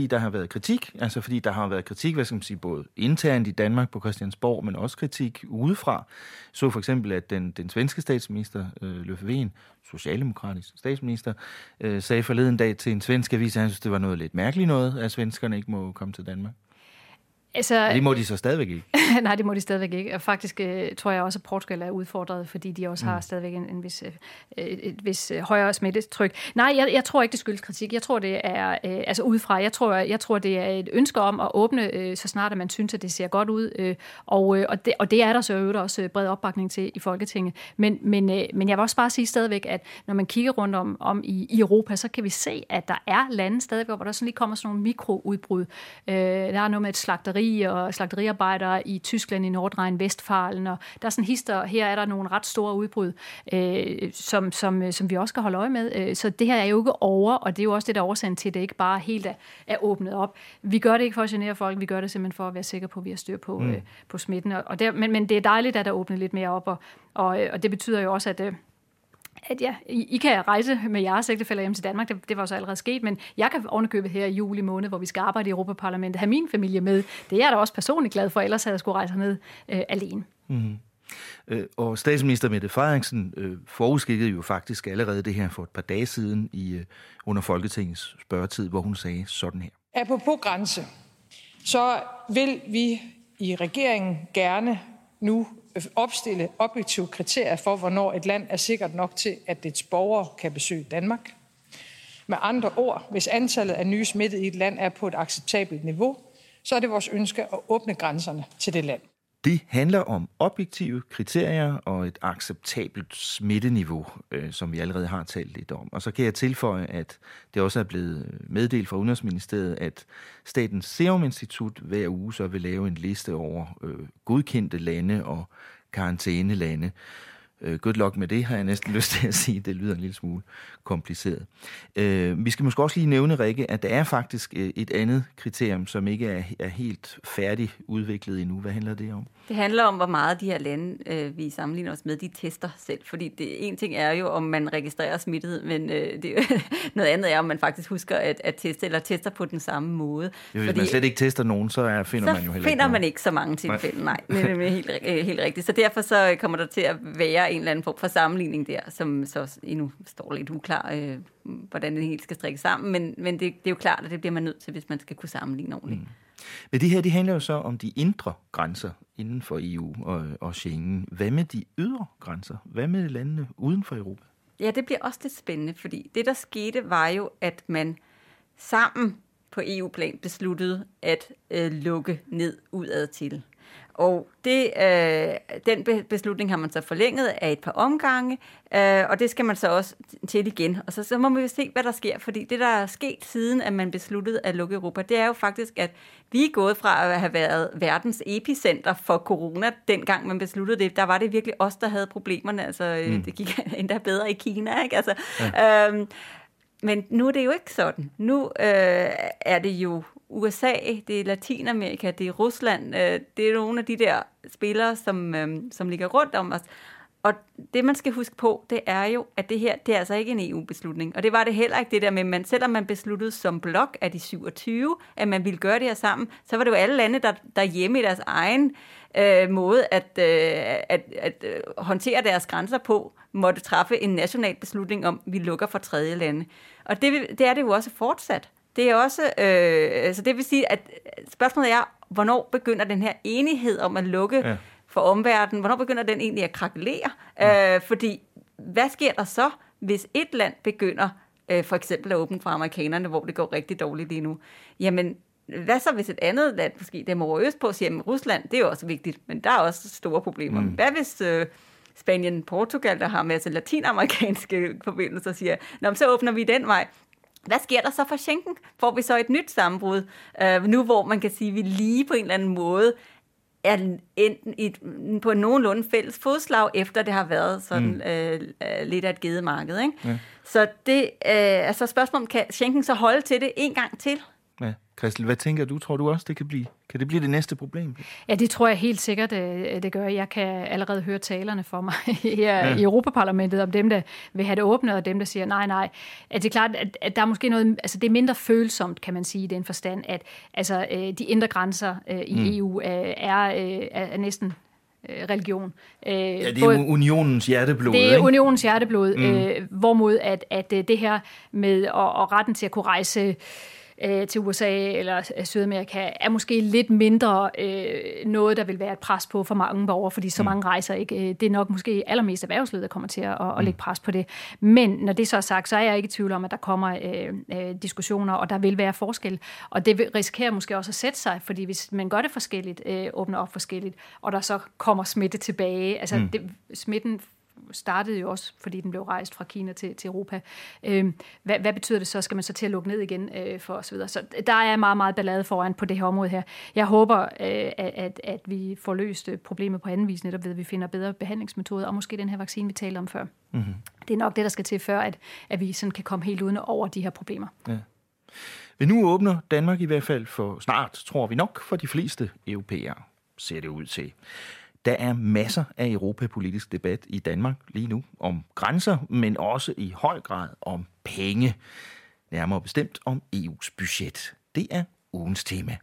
H: været kritik, altså fordi der har været kritik, hvad skal man sige, både internt i Danmark på Christiansborg, men også kritik udefra. Så for eksempel, at den, den svenske statsminister, øh, Löfven, socialdemokratisk statsminister, øh, sagde forleden dag til en svensk avis, at han synes, det var noget lidt mærkeligt noget, at svenskerne ikke må komme til Danmark.
L: Altså,
H: det må de så stadigvæk ikke.
L: Nej, det må de stadigvæk ikke. Og faktisk øh, tror jeg også, at Portugal er udfordret, fordi de også mm. har stadigvæk en, en vis, øh, et vis øh, højere smittetryk. Nej, jeg, jeg tror ikke, det skyldes kritik. Jeg tror, det er øh, altså udefra. Jeg tror, jeg tror, det er et ønske om at åbne, øh, så snart at man synes, at det ser godt ud. Øh, og, øh, og, det, og det er der så øvrigt også bred opbakning til i Folketinget. Men, men, øh, men jeg vil også bare sige stadigvæk, at når man kigger rundt om, om i, i Europa, så kan vi se, at der er lande stadigvæk, hvor der sådan lige kommer sådan nogle mikroudbrud. Øh, der er noget med et slagteri og slagteriarbejdere i Tyskland, i Nordrhein-Westfalen, og der er sådan hister, her er der nogle ret store udbrud, øh, som, som, som vi også skal holde øje med. Så det her er jo ikke over, og det er jo også det, der er årsagen til, at det ikke bare helt er, er åbnet op. Vi gør det ikke for at genere folk, vi gør det simpelthen for at være sikre på, at vi har styr på, mm. øh, på smitten. Og der, men, men det er dejligt, at der åbnet lidt mere op, og, og, og det betyder jo også, at øh, at ja, I, I kan rejse med jeres ægtefæller hjem til Danmark, det, det var så allerede sket, men jeg kan ovenikøbet her i juli måned, hvor vi skal arbejde i Europaparlamentet, have min familie med. Det er jeg da også personligt glad for, ellers havde jeg skulle rejse ned øh, alene.
H: Mm-hmm. Øh, og statsminister Mette Frederiksen øh, forudskikkede jo faktisk allerede det her for et par dage siden i, øh, under Folketingets spørgetid, hvor hun sagde sådan her.
G: Apropos grænse, så vil vi i regeringen gerne nu opstille objektive kriterier for, hvornår et land er sikkert nok til, at dets borgere kan besøge Danmark. Med andre ord, hvis antallet af nye smittede i et land er på et acceptabelt niveau, så er det vores ønske at åbne grænserne til det land.
H: Det handler om objektive kriterier og et acceptabelt smitteniveau, øh, som vi allerede har talt lidt om. Og så kan jeg tilføje, at det også er blevet meddelt fra Udenrigsministeriet, at Statens Serum Institut hver uge så vil lave en liste over øh, godkendte lande og karantænelande. Uh, good luck med det, har jeg næsten lyst til at sige. Det lyder en lille smule kompliceret. Uh, vi skal måske også lige nævne, Rikke, at der er faktisk uh, et andet kriterium, som ikke er, er helt færdigt udviklet endnu. Hvad handler det om?
K: Det handler om, hvor meget de her lande, øh, vi sammenligner os med, de tester selv. Fordi det, en ting er jo, om man registrerer smittighed, men øh, det, noget andet er, om man faktisk husker at, at teste, eller tester på den samme måde.
H: Ja, hvis
K: fordi,
H: man slet ikke tester nogen, så er, finder
K: så
H: man jo heller
K: finder
H: ikke
K: man ikke så mange tilfælde. Nej, Nej det er helt, helt rigtigt. Så derfor så kommer der til at være en eller anden form for sammenligning der, som så endnu står lidt uklar, øh, hvordan det helt skal strikke sammen. Men, men det, det er jo klart, at det bliver man nødt til, hvis man skal kunne sammenligne ordentligt. Mm.
H: Men det her, det handler jo så om de indre grænser inden for E U og, og Schengen. Hvad med de ydre grænser? Hvad med landene uden for Europa?
K: Ja, det bliver også lidt spændende, fordi det, der skete, var jo, at man sammen på E U-plan besluttede at øh, lukke ned udad til. Og det, øh, den beslutning har man så forlænget af et par omgange, øh, og det skal man så også til igen. Og så, så må man jo se, hvad der sker, fordi det, der er sket siden, at man besluttede at lukke Europa, det er jo faktisk, at vi er gået fra at have været verdens epicenter for corona, dengang man besluttede det. Der var det virkelig os, der havde problemerne. Altså, mm. det gik endda bedre i Kina, ikke? Altså, ja. øhm, men nu er det jo ikke sådan. Nu øh, er det jo U S A, det er Latinamerika, det er Rusland, øh, det er nogle af de der spillere, som, øh, som ligger rundt om os. Og det, man skal huske på, det er jo, at det her, det er altså ikke en E U-beslutning. Og det var det heller ikke det der med, men selvom man besluttede som blok af de syvogtyve, at man ville gøre det her sammen, så var det jo alle lande, der, der hjemme i deres egen øh, måde at, øh, at, at øh, håndtere deres grænser på, måtte træffe en national beslutning om, at vi lukker for tredje lande. Og det, det er det jo også fortsat. Det er også, øh, så det vil sige, at spørgsmålet er, hvornår begynder den her enighed om at lukke ja. for omverdenen, hvornår begynder den egentlig at krakelere? Ja. Øh, fordi, hvad sker der så, hvis et land begynder øh, for eksempel at åbne for amerikanerne, hvor det går rigtig dårligt lige nu? Jamen, hvad så hvis et andet land, måske dem over øst på, siger, at Rusland, det er jo også vigtigt, men der er også store problemer. Mm. Hvad hvis øh, Spanien, Portugal, der har en masse latinamerikanske forbindelser, siger, nå, så åbner vi den vej. Hvad sker der så for Schengen? Får vi så et nyt sammenbrud, øh, nu hvor man kan sige, at vi lige på en eller anden måde er enten et, på en nogenlunde fælles fodslag, efter det har været sådan mm. øh, lidt af et gedemarked, ikke? Ja. Så det, øh, altså spørgsmålet, kan Schengen så holde til det en gang til?
H: Ja. Christel, hvad tænker du? Tror du også, det kan blive, kan det blive det næste problem?
L: Ja, det tror jeg helt sikkert, det gør. Jeg kan allerede høre talerne for mig her ja. i Europaparlamentet om dem, der vil have det åbnet, og dem, der siger nej, nej. At det er klart, at der er måske noget, altså det er mindre følsomt, kan man sige, i den forstand, at altså, de indre grænser i mm. E U er, er, er næsten religion.
H: Ja, det er Både, unionens hjerteblod.
L: Det er
H: ikke?
L: unionens hjerteblod,
H: mm.
L: øh, hvorimod at, at det her med og, og retten til at kunne rejse øh, til U S A eller Sydamerika er måske lidt mindre øh, noget, der vil være et pres på for mange borgere, fordi så mm. mange rejser ikke. Det er nok måske allermest erhvervslivet, der kommer til at, at, at lægge pres på det. Men når det så er sagt, så er jeg ikke i tvivl om, at der kommer øh, øh, diskussioner, og der vil være forskel. Og det risikerer måske også at sætte sig, fordi hvis man gør det forskelligt, øh, åbner op forskelligt, og der så kommer smitte tilbage, altså mm. det, smitten startede jo også, fordi den blev rejst fra Kina til, til Europa. Øh, hvad, hvad betyder det så? Skal man så til at lukke ned igen øh, for os videre? Så der er meget, meget ballade foran på det her område her. Jeg håber, øh, at, at vi får løst problemet på anden vis, netop ved, at vi finder bedre behandlingsmetoder, og måske den her vaccine, vi talte om før. Mm-hmm. Det er nok det, der skal til før, at, at vi sådan kan komme helt uden over de her problemer.
H: Ja. Men nu åbner Danmark i hvert fald for snart, tror vi nok, for de fleste europæere, ser det ud til. Der er masser af europapolitisk debat i Danmark lige nu om grænser, men også i høj grad om penge. Nærmere bestemt om E U's budget. Det er ugens tema.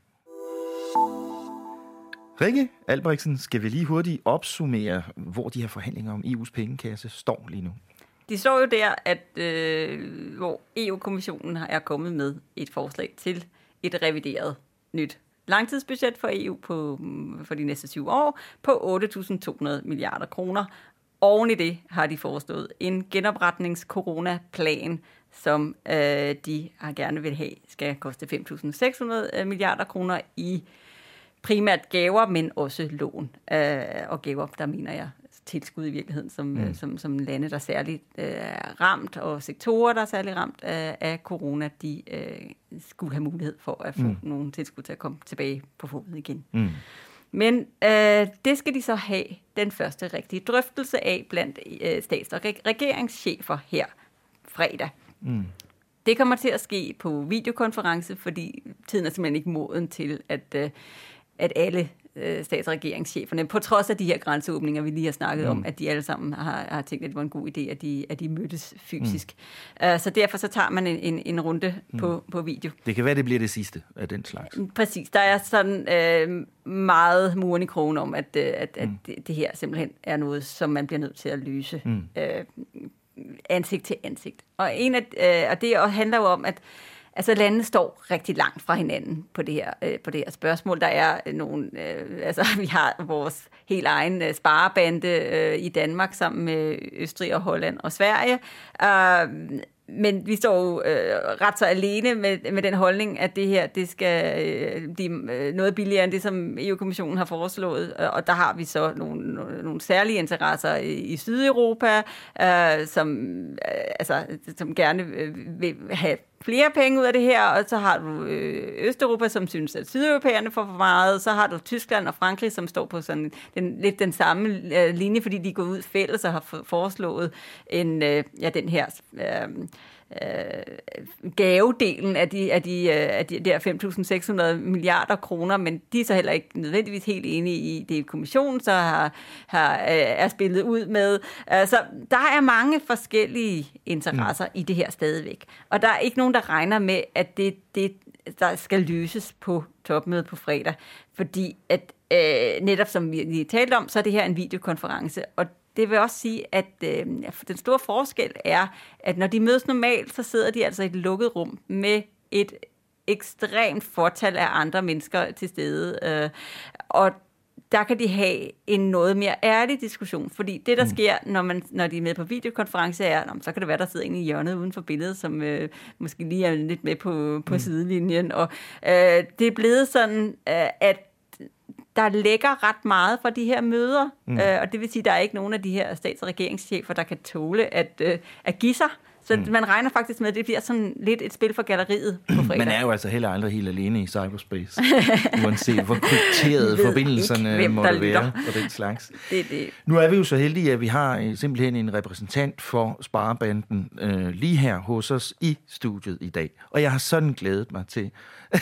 H: Rikke Albrechtsen, skal vi lige hurtigt opsummere, hvor de her forhandlinger om E U's pengekasse står lige nu?
K: De står jo der, at øh, hvor E U-kommissionen er kommet med et forslag til et revideret nyt langtidsbudget for E U på, for de næste syv år på otte tusind to hundrede milliarder kroner. Oven i det har de foreslået en genopretnings-coronaplan, som øh, de har gerne vil have skal koste fem tusind seks hundrede milliarder kroner i primært gaver, men også lån. Øh, og gaver, der mener jeg tilskud i virkeligheden, som, mm. som, som lande, der særligt øh, er ramt, og sektorer, der er særligt ramt af, af corona, de øh, skulle have mulighed for at få mm. nogle tilskud til at komme tilbage på foden igen. Mm. Men øh, det skal de så have den første rigtige drøftelse af blandt øh, stats- og regeringschefer her fredag. Mm. Det kommer til at ske på videokonference, fordi tiden er simpelthen ikke moden til, at, øh, at alle stats- og regeringscheferne, på trods af de her grænseåbninger, vi lige har snakket mm. om, at de alle sammen har, har tænkt, at det var en god idé, at de, at de mødtes fysisk. Mm. Uh, så derfor så tager man en, en, en runde mm. på, på video.
H: Det kan være, det bliver det sidste af den slags.
K: Præcis. Der er sådan øh, meget muren i krogen om, at, at, at mm. det, det her simpelthen er noget, som man bliver nødt til at løse mm. øh, ansigt til ansigt. Og, en af, øh, og det handler jo om, at altså, landene står rigtig langt fra hinanden på det her, øh, på det her spørgsmål. Der er øh, nogle, øh, altså, vi har vores helt egen øh, sparebande øh, i Danmark sammen med Østrig og Holland og Sverige. Uh, men vi står jo øh, ret så alene med, med den holdning, at det her det skal øh, blive øh, noget billigere end det, som E U-kommissionen har foreslået. Og der har vi så nogle, nogle, nogle særlige interesser i, i Sydeuropa, øh, som, øh, altså, som gerne øh, vil have flere penge ud af det her, og så har du øh, Østeuropa, som synes, at sydeuropæerne får for meget, så har du Tyskland og Frankrig, som står på sådan den, lidt den samme øh, linje, fordi de går ud fælles og har for, foreslået en, øh, ja, den her øh, øh, gavedelen af de, af de, øh, af de der fem tusind seks hundrede milliarder kroner, men de er så heller ikke nødvendigvis helt enige i det, kommissionen så har, har, øh, er spillet ud med. Øh, så der er mange forskellige interesser mm. i det her stadigvæk, og der er ikke nogen, der regner med, at det, det der skal løses på topmødet på fredag, fordi at øh, netop som vi lige talte om, så er det her en videokonference, og det vil også sige, at øh, den store forskel er, at når de mødes normalt, så sidder de altså i et lukket rum med et ekstremt fortal af andre mennesker til stede. Øh, og der kan de have en noget mere ærlig diskussion, fordi det, der sker, når, man, når de er med på videokonference, er, så kan det være, der sidder en i hjørnet uden for billedet, som øh, måske lige er lidt med på, på mm. sidelinjen. Og øh, det er blevet sådan, øh, at der lægger ret meget fra de her møder, mm. øh, og det vil sige, at der er ikke nogen af de her stats- og regeringschefer, der kan tåle at, øh, at give sig. Så mm. man regner faktisk med, at det bliver sådan lidt et spil for galleriet på fredag.
H: Man er jo altså heller aldrig helt alene i cyberspace, uanset hvor krypterede forbindelserne må det være og den slags.
K: Det, det.
H: Nu er vi jo så heldige, at vi har simpelthen en repræsentant for Sparebanden øh, lige her hos os i studiet i dag. Og jeg har sådan glædet mig til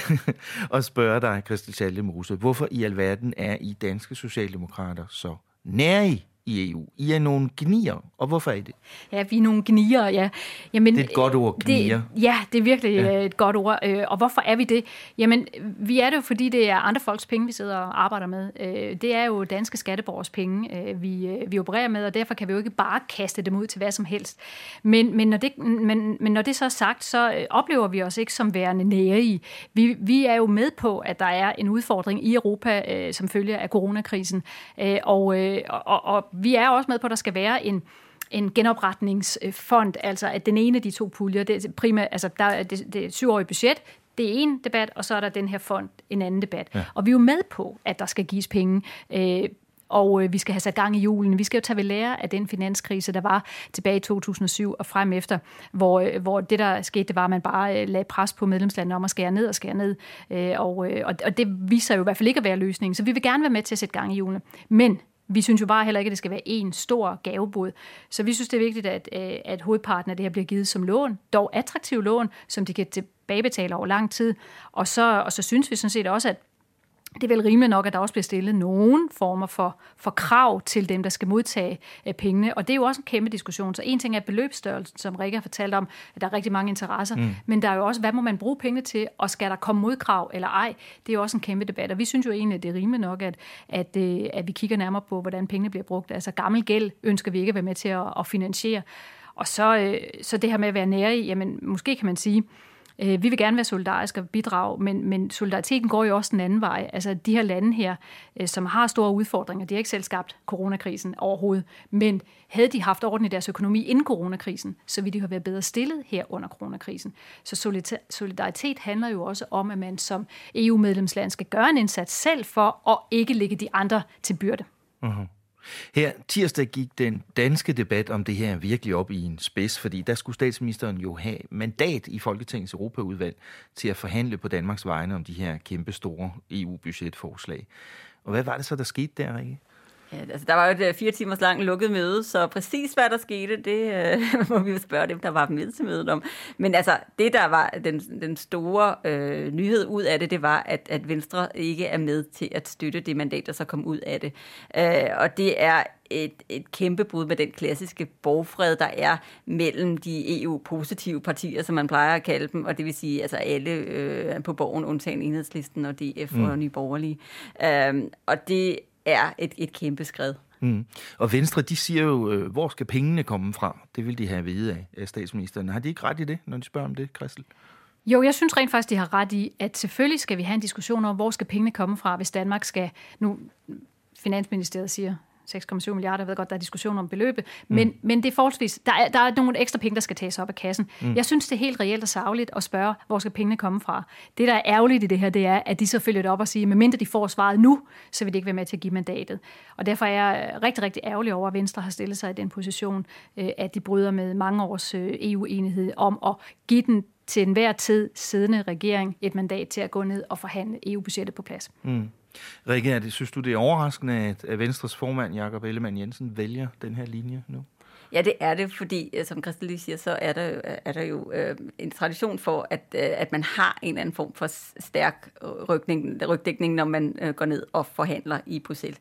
H: at spørge dig, Christel Schaldemose, hvorfor i alverden er I danske socialdemokrater så nære i E U? I er nogle gnier, og hvorfor er det?
L: Ja, vi er nogle gnier, ja. Jamen,
H: det er et godt ord, gnier.
L: Det, ja, det er virkelig ja. et godt ord. Og hvorfor er vi det? Jamen, vi er det jo, fordi det er andre folks penge, vi sidder og arbejder med. Det er jo danske skatteborgers penge, vi, vi opererer med, og derfor kan vi jo ikke bare kaste dem ud til hvad som helst. Men, men, når, det, men, men når det så er sagt, så oplever vi os ikke som værende nære i. Vi, vi er jo med på, at der er en udfordring i Europa, som følge af coronakrisen. Og, og, og vi er også med på, at der skal være en, en genopretningsfond, altså at den ene af de to puljer, det er primært, altså der er det, det er et syvårigt budget, det er en debat, og så er der den her fond, en anden debat. Ja. Og vi er jo med på, at der skal gives penge, øh, og vi skal have sat gang i julen. Vi skal jo tage ved lære af den finanskrise, der var tilbage i to tusind og syv og frem efter, hvor, hvor det, der skete, det var, at man bare lagde pres på medlemslandene om at skære ned og skære ned. Og, og det viser jo i hvert fald ikke at være løsningen. Så vi vil gerne være med til at sætte gang i julen. Men vi synes jo bare heller ikke, at det skal være en stor gavebod. Så vi synes, det er vigtigt, at, at hovedparten af det her bliver givet som lån, dog attraktive lån, som de kan tilbagebetale over lang tid. Og så, og så synes vi sådan set også, at det er vel rimeligt nok, at der også bliver stillet nogle former for, for krav til dem, der skal modtage øh, pengene. Og det er jo også en kæmpe diskussion. Så en ting er beløbsstørrelsen, som Rikke har fortalt om, at der er rigtig mange interesser. Mm. Men der er jo også, hvad må man bruge pengene til, og skal der komme modkrav eller ej? Det er jo også en kæmpe debat. Og vi synes jo egentlig, at det er rimeligt nok, at, at, øh, at vi kigger nærmere på, hvordan pengene bliver brugt. Altså gammel gæld ønsker vi ikke at være med til at, at finansiere. Og så, øh, så det her med at være nære i, jamen måske kan man sige, vi vil gerne være solidariske og bidrage, men, men solidariteten går jo også den anden vej. Altså de her lande her, som har store udfordringer, de har ikke selv skabt coronakrisen overhovedet, men havde de haft orden i deres økonomi inden coronakrisen, så ville de have været bedre stillet her under coronakrisen. Så solidaritet handler jo også om, at man som E U-medlemsland skal gøre en indsats selv for at ikke lægge de andre til byrde.
H: Uh-huh. Her tirsdag gik den danske debat om det her virkelig op i en spids, fordi der skulle statsministeren jo have mandat i Folketingets Europaudvalg til at forhandle på Danmarks vegne om de her kæmpe store E U-budgetforslag. Og hvad var det så, der skete der, Rikke?
K: Ja, altså, der var jo et fire timers lang lukket møde, så præcis hvad der skete, det øh, må vi jo spørge dem, der var med til mødet om. Men altså, det der var den, den store øh, nyhed ud af det, det var, at, at Venstre ikke er med til at støtte det mandat, der så kom ud af det. Øh, og det er et, et kæmpe brud med den klassiske borgfred, der er mellem de E U-positive partier, som man plejer at kalde dem, og det vil sige altså alle øh, på borgen, undtagen Enhedslisten og D F mm. og Nye Borgerlige. Øh, og det er et, et kæmpe skred.
H: Mm. Og Venstre, de siger jo, øh, hvor skal pengene komme fra? Det vil de have at vide af, af statsministeren. Har de ikke ret i det, når de spørger om det, Christel?
L: Jo, jeg synes rent faktisk, de har ret i, at selvfølgelig skal vi have en diskussion om, hvor skal pengene komme fra, hvis Danmark skal... Nu, Finansministeriet siger seks komma syv milliarder, jeg ved godt, der er diskussion om beløbet, men, mm. men det er forholdsvis, der er, der er nogle ekstra penge, der skal tages op af kassen. Mm. Jeg synes, det er helt reelt og sagligt at spørge, hvor skal pengene komme fra. Det, der er ærgerligt i det her, det er, at de så følger det op og siger, medmindre de får svaret nu, så vil de ikke være med til at give mandatet. Og derfor er jeg rigtig, rigtig ærgerlig over, at Venstre har stillet sig i den position, at de bryder med mange års E U-enighed om at give den til enhver tid siddende regering et mandat til at gå ned og forhandle E U-budgettet på plads. Mm.
H: Rikke, er det, synes du, det er overraskende, at Venstres formand, Jakob Ellemann-Jensen, vælger den her linje nu?
K: Ja, det er det, fordi som Christel lige siger, så er der, er der jo øh, en tradition for, at, øh, at man har en eller anden form for stærk rygning, rygdækning, når man øh, går ned og forhandler i Bruxelles.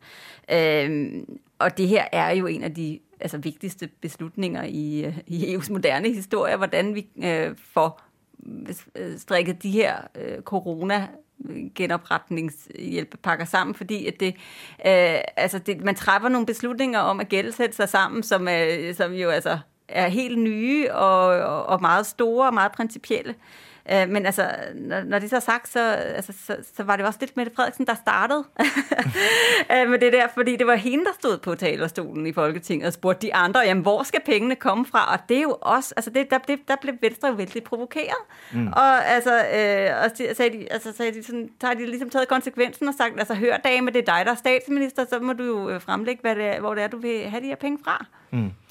K: Øh, og det her er jo en af de altså, vigtigste beslutninger i, i E U's moderne historie, hvordan vi øh, får strikket de her øh, corona genopretningshjælpepakker sammen, fordi at det, øh, altså det, man træffer nogle beslutninger om at gældsætte sig sammen, som, er, som jo altså er helt nye og, og, og meget store og meget principielle. Øh, men altså, når, når det så er sagt, så, altså, så, så var det også lidt Mette Frederiksen, der startede med det der, fordi det var hende, der stod på talerstolen i Folketinget og spurgte de andre, jamen, hvor skal pengene komme fra? Og det er jo også, altså det, der, det, der blev Venstre jo vældig provokeret. Mm. Og altså, øh, og så sagde de, altså, sagde de sådan, så har de ligesom taget konsekvensen og sagt, altså hør dame, det er dig, der er statsminister, så må du jo fremlægge, hvad det er, hvor det er, du vil have de her penge fra.
H: Mm.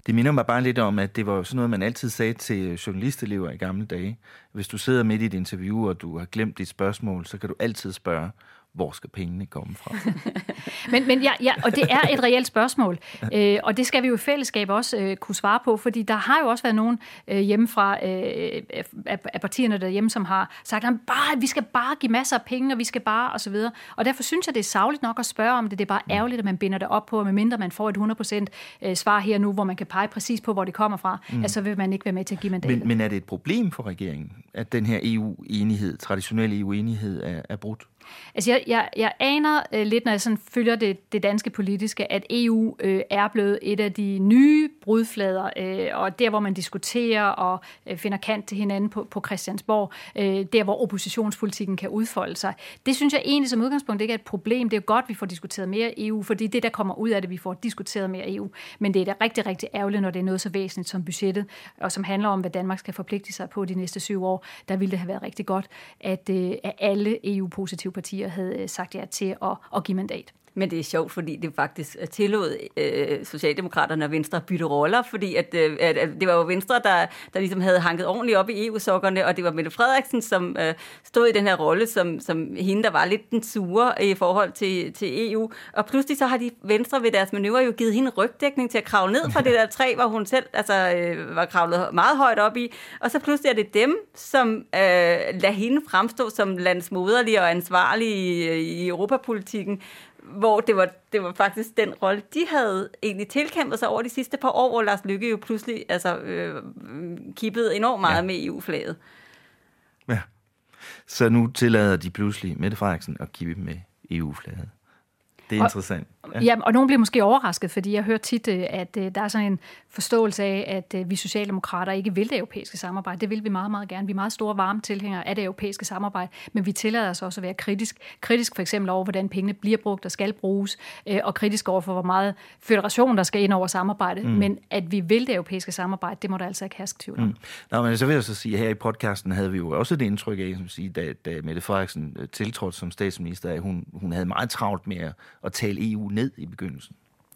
H: Det minder mig bare lidt om, at det var sådan noget, man altid sagde til journalistelever i gamle dage. Hvis du sidder midt i et interview, og du har glemt dit spørgsmål, så kan du altid spørge, hvor skal pengene komme fra?
L: men men ja, ja, og det er et reelt spørgsmål, øh, og det skal vi jo i fællesskab også øh, kunne svare på, fordi der har jo også været nogen øh, hjemme fra øh, af, af partierne derhjemme, som har sagt, at bare, vi skal bare give masser af penge, og vi skal bare, og så videre. Og derfor synes jeg, det er sagligt nok at spørge om det. Det er bare ærgerligt, at man binder det op på, medmindre man får et hundrede procent svar her nu, hvor man kan pege præcis på, hvor det kommer fra, mm. altså vil man ikke være med til at give mandatet.
H: Men, men er det et problem for regeringen, at den her E U-enighed, traditionelle E U-enighed, er, er brudt?
L: Altså, jeg, jeg, jeg aner øh, lidt, når jeg sådan følger det, det danske politiske, at E U øh, er blevet et af de nye brudflader, øh, og der, hvor man diskuterer og øh, finder kant til hinanden på, på Christiansborg, øh, der, hvor oppositionspolitikken kan udfolde sig. Det synes jeg egentlig som udgangspunkt ikke er et problem. Det er jo godt, vi får diskuteret mere E U, fordi det, der kommer ud af det, vi får diskuteret mere E U. Men det er da rigtig, rigtig ærgerligt, når det er noget så væsentligt som budgettet, og som handler om, hvad Danmark skal forpligte sig på de næste syv år. Der ville det have været rigtig godt, at, øh, at alle E U-positive partier havde sagt ja til at, at give mandat.
K: Men det er sjovt, fordi det faktisk tillod øh, Socialdemokraterne og Venstre bytte roller, fordi at, øh, at det var jo Venstre, der, der ligesom havde hanket ordentligt op i E U-sokkerne, og det var Mette Frederiksen, som øh, stod i den her rolle, som, som hende, der var lidt den sure i forhold til, til E U. Og pludselig så har de Venstre ved deres manøvre jo givet hende rygdækning til at kravle ned fra det der træ, hvor hun selv altså, øh, var kravlet meget højt op i. Og så pludselig er det dem, som øh, lader hende fremstå som landsmoderlig og ansvarlig i, i europapolitikken, hvor det var, det var faktisk den rolle, de havde egentlig tilkæmpet sig over de sidste par år, hvor Lars Løkke jo pludselig altså, øh, kippede enormt meget ja. med E U-flaget.
H: Ja, så nu tillader de pludselig Mette Frederiksen at kippe med E U-flaget. Det er interessant.
L: Ja. Ja, og nogen bliver måske overrasket, fordi jeg hører tit, at der er sådan en forståelse af, at vi socialdemokrater ikke vil det europæiske samarbejde. Det vil vi meget, meget gerne. Vi er meget store varme tilhængere af det europæiske samarbejde, men vi tillader os også at være kritisk. Kritisk for eksempel over, hvordan pengene bliver brugt og skal bruges, og kritisk over for, hvor meget føderation, der skal ind over samarbejdet. Mm. Men at vi vil det europæiske samarbejde, det må der altså ikke herske tvivl om. Mm.
H: Nå, men så vil jeg så sige, at her i podcasten havde vi jo også det indtryk af, som siger, da, da Mette Frederiksen tiltrådte som statsminister, at hun, hun havde meget travlt med at tale E U ned i begyndelsen.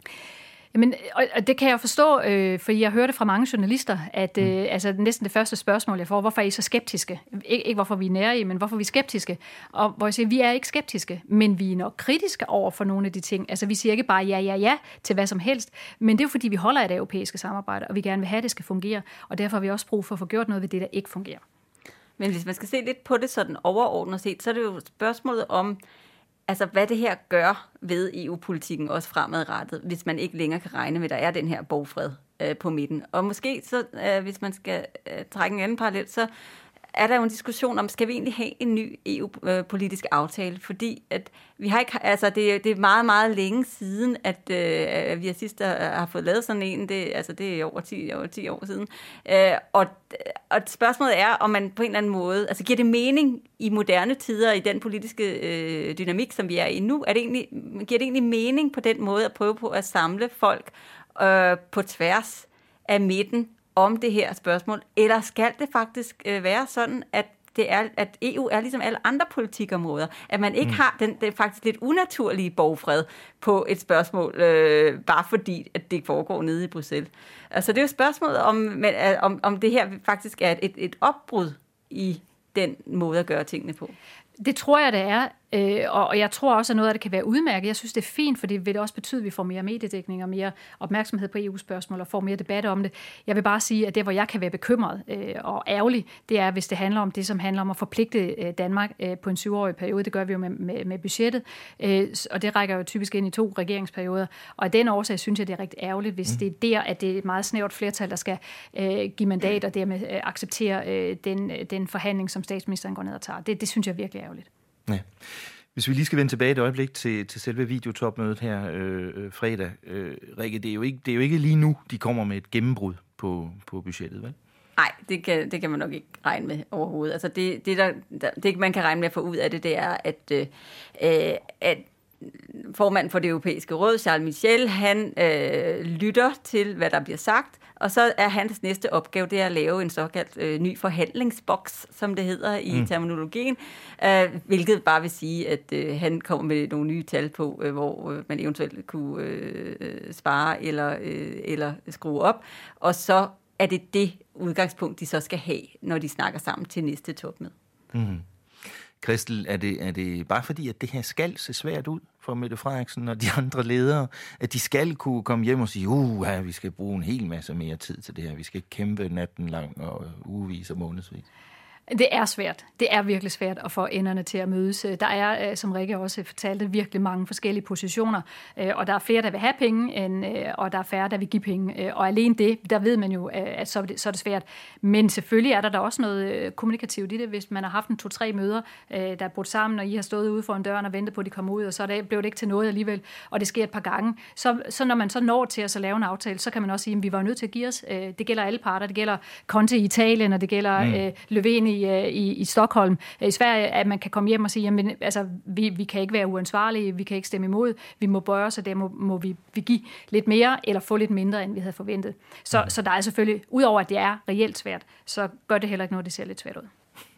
L: Jamen, og det kan jeg forstå, øh, for jeg hørte fra mange journalister, at øh, mm. altså, næsten det første spørgsmål, jeg får, hvorfor er I så skeptiske? Ik- ikke hvorfor vi er nære i, men hvorfor vi er skeptiske. Og hvor jeg siger, vi er ikke skeptiske, men vi er nok kritiske over for nogle af de ting. Altså, vi siger ikke bare ja, ja, ja til hvad som helst, men det er jo fordi, vi holder af det europæiske samarbejde, og vi gerne vil have, at det skal fungere, og derfor har vi også brug for at få gjort noget ved det, der ikke fungerer.
K: Men hvis man skal se lidt på det sådan overordnet set, så er det jo spørgsmålet om, altså, hvad det her gør ved E U-politikken også fremadrettet, hvis man ikke længere kan regne med, at der er den her borgfred øh, på midten. Og måske, så, øh, hvis man skal øh, trække en anden parallel, så er der jo en diskussion om, skal vi egentlig have en ny E U-politisk aftale? Fordi at vi har ikke, altså det, det er meget, meget længe siden, at øh, vi sidst har fået lavet sådan en. Det, altså det er over ti, over ti år siden. Øh, og, og spørgsmålet er, om man på en eller anden måde, altså giver det mening i moderne tider, i den politiske øh, dynamik, som vi er i nu, er det egentlig, giver det egentlig mening på den måde at prøve på at samle folk øh, på tværs af midten om det her spørgsmål, eller skal det faktisk øh, være sådan, at det er, at E U er ligesom alle andre politikområder, at man ikke mm. har den, den faktisk lidt unaturlige borgfred på et spørgsmål, øh, bare fordi, at det foregår nede i Bruxelles. Altså det er jo spørgsmålet om, men, om, om det her faktisk er et, et opbrud i den måde at gøre tingene på.
L: Det tror jeg, det er, og jeg tror også, at noget af det kan være udmærket. Jeg synes, det er fint, for det vil også betyde, at vi får mere mediedækning og mere opmærksomhed på E U-spørgsmål og får mere debat om det. Jeg vil bare sige, at det, hvor jeg kan være bekymret og ærgerlig, det er, hvis det handler om det, som handler om at forpligte Danmark på en syvårig periode. Det gør vi jo med, med, med budgettet, og det rækker jo typisk ind i to regeringsperioder. Og af den årsag synes jeg, det er rigtig ærgerligt, hvis mm. det er der, at det er et meget snævert flertal, der skal give mandat og dermed acceptere den, den forhandling, som statsministeren går ned og tager. Det, det synes jeg er virkelig ærgerligt.
H: Ja. Hvis vi lige skal vende tilbage et øjeblik til, til selve videotopmødet her øh, fredag, øh, Rikke, det er, jo ikke, det er jo ikke lige nu, de kommer med et gennembrud på, på budgettet, vel?
K: Nej, det kan, det kan man nok ikke regne med overhovedet. Altså det, det, der, det, man kan regne med at få ud af det, det er, at, øh, at formanden for det europæiske råd, Charles Michel, han øh, lytter til, hvad der bliver sagt, og så er hans næste opgave, det er at lave en såkaldt øh, ny forhandlingsboks, som det hedder i mm. terminologien, øh, hvilket bare vil sige, at øh, han kommer med nogle nye tal på, øh, hvor øh, man eventuelt kunne øh, spare eller, øh, eller skrue op, og så er det det udgangspunkt, de så skal have, når de snakker sammen til næste topmøde.
H: Mm. Christel, er det, er det bare fordi, at det her skal se svært ud for Mette Frederiksen og de andre ledere, at de skal kunne komme hjem og sige, uh, ja, vi skal bruge en hel masse mere tid til det her, vi skal ikke kæmpe natten lang og ugevis og månedsvis?
L: Det er svært. Det er virkelig svært at få enderne til at mødes. Der er, som Rikke også fortalte, virkelig mange forskellige positioner, og der er flere, der vil have penge, og der er færre, der vil give penge. Og alene det, der ved man jo, at så er det, så er det svært. Men selvfølgelig er der da også noget kommunikativt i det, hvis man har haft en to-tre møder, der er brudt sammen, og I har stået ude foran døren og ventet på, at de kommer ud, og så blev det ikke til noget alligevel, og det sker et par gange. Så, så når man så når til at så lave en aftale, så kan man også sige, at vi var nødt til at give os. Det gælder alle parter. Det gælder Conte i Italien, og det gælder mm. Löfven i I, i Stockholm. I Sverige, at man kan komme hjem og sige, jamen, altså, vi, vi kan ikke være uansvarlige, vi kan ikke stemme imod, vi må bøje os, og der må, må vi, vi give lidt mere, eller få lidt mindre, end vi havde forventet. Så, mm. så der er selvfølgelig, udover at det er reelt svært, så gør det heller ikke noget, det ser lidt svært ud.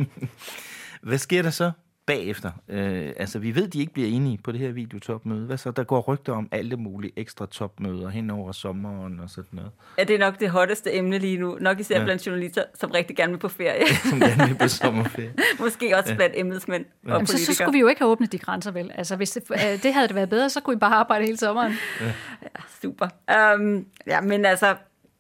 H: Hvad sker der så bagefter? Øh, altså, vi ved, de ikke bliver enige på det her videotopmøde. Hvad så? Der går rygter om alle mulige ekstra topmøder hen over sommeren og sådan noget.
K: Ja, det er nok det hotteste emne lige nu. Nok især ja. blandt journalister, som rigtig gerne vil på ferie.
H: Som gerne vil på sommerferie.
K: Måske også ja. blandt embedsmænd ja. og
L: Jamen, så, så skulle vi jo ikke have åbnet de grænser, vel? Altså, hvis det, det havde det været bedre, så kunne vi bare arbejde hele sommeren. Ja,
K: ja super. Um, ja, men altså,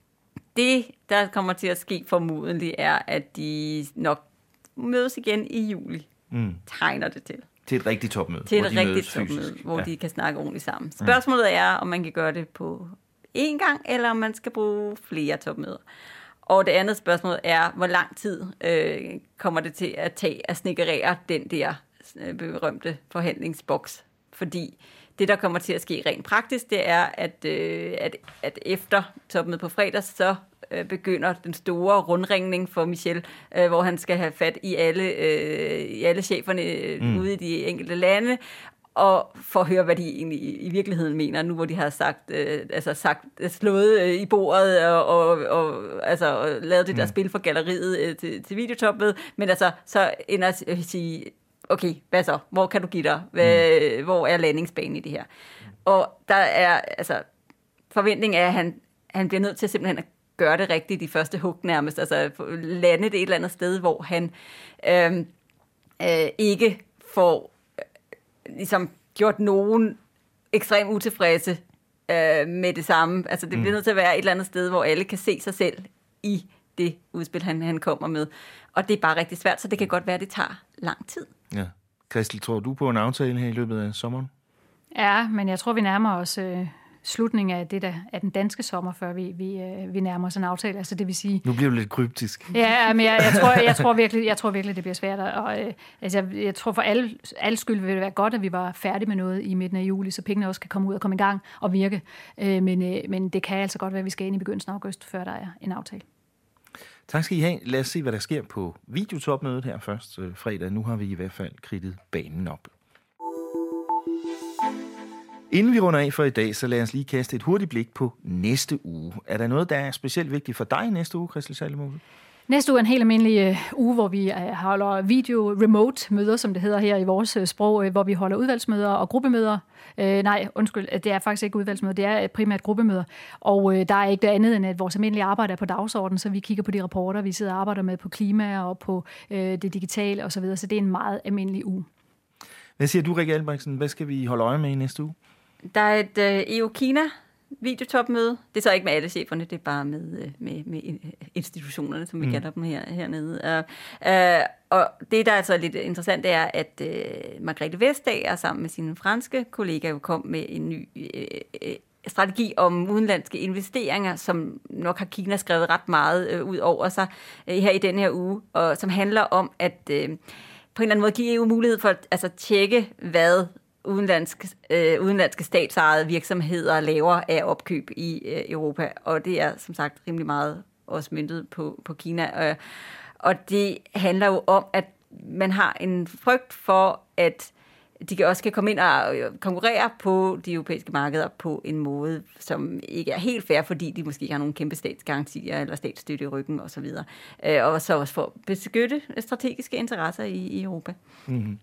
K: det, der kommer til at ske formodentlig, er, at de nok mødes igen i juli. Mm. Tegner det til.
H: Til et rigtigt topmøde.
K: Til et rigtigt topmøde, hvor ja. de kan snakke ordentligt sammen. Spørgsmålet er, om man kan gøre det på én gang, eller om man skal bruge flere topmøder. Og det andet spørgsmål er, hvor lang tid øh, kommer det til at tage at snikkerere den der øh, berømte forhandlingsboks? Fordi det, der kommer til at ske rent praktisk, det er, at, øh, at, at efter topmødet på fredag, så begynder den store rundringning for Michel, øh, hvor han skal have fat i alle, øh, i alle cheferne mm. ude i de enkelte lande, og for at høre, hvad de egentlig i, i virkeligheden mener, nu hvor de har sagt, øh, altså sagt, slået øh, i bordet og, og, og altså, og lavet det der mm. spil for galleriet øh, til, til videotoppet, men altså, så ender at sige, okay, hvad så? Hvor kan du give dig? Hvad, mm. Hvor er landingsbanen i det her? Og der er, altså, forventningen er, at han, han bliver nødt til simpelthen at gøre det rigtigt i første hug nærmest, altså lande det et eller andet sted, hvor han øh, øh, ikke får øh, ligesom gjort nogen ekstremt utilfredse øh, med det samme. Altså det bliver nødt til at være et eller andet sted, hvor alle kan se sig selv i det udspil, han, han kommer med. Og det er bare rigtig svært, så det kan godt være, at det tager lang tid. Ja.
H: Christel, tror du på en aftale her i løbet af sommeren?
L: Ja, men jeg tror, vi nærmer os øh, slutningen af det der, af den danske sommer, før vi, vi, øh, vi nærmer os en aftale. Altså det vil sige...
H: Nu bliver det lidt kryptisk.
L: Ja, men jeg, jeg, tror, jeg, tror virkelig, jeg tror virkelig, det bliver svært. Og, øh, altså, jeg, jeg tror for alle, alle skyld vil det være godt, at vi var færdige med noget i midten af juli, så pengene også kan komme ud og komme i gang og virke. Øh, men, øh, men det kan altså godt være, at vi skal ind i begyndelsen af august, før der er en aftale.
H: Tak skal I have. Lad os se, hvad der sker på videotopmødet her først øh, fredag. Nu har vi i hvert fald kridtet banen op. Inden vi runder af for i dag, så lad os lige kaste et hurtigt blik på næste uge. Er der noget, der er specielt vigtigt for dig næste uge, Christel Schaldemose?
L: Næste uge er en helt almindelig uh, uge, hvor vi uh, holder video-remote-møder, som det hedder her i vores uh, sprog, uh, hvor vi holder udvalgsmøder og gruppemøder. Uh, nej, undskyld, det er faktisk ikke udvalgsmøder, det er primært gruppemøder. Og uh, der er ikke det andet, end at vores almindelige arbejde er på dagsordenen, så vi kigger på de rapporter, vi sidder og arbejder med på klima og på uh, det digitale osv., så, så det er en meget almindelig uge.
H: Hvad siger du, Rikke Albrechtsen? Hvad skal vi holde øje med i næste uge?
K: Der er et uh, E U-Kina videotopmøde. Det er så ikke med alle cheferne, det er bare med, med, med institutionerne, som vi mm. kalder dem her, hernede. Uh, uh, og det, der er altså lidt interessant, det er, at uh, Margrethe Vestager sammen med sine franske kollegaer jo kom med en ny uh, strategi om udenlandske investeringer, som nok har Kina skrevet ret meget uh, ud over sig uh, her i den her uge, og som handler om at uh, på en eller anden måde give E U mulighed for at altså, tjekke, hvad Udenlandske, øh, udenlandske statsejede virksomheder laver af opkøb i øh, Europa, og det er som sagt rimelig meget også møntet på, på Kina. Øh, og det handler jo om, at man har en frygt for, at de kan også kan komme ind og konkurrere på de europæiske markeder på en måde, som ikke er helt fair, fordi de måske har nogle kæmpe statsgarantier eller statsstøtte i ryggen osv. Og så også for at beskytte strategiske interesser i, i Europa.
H: Mm-hmm.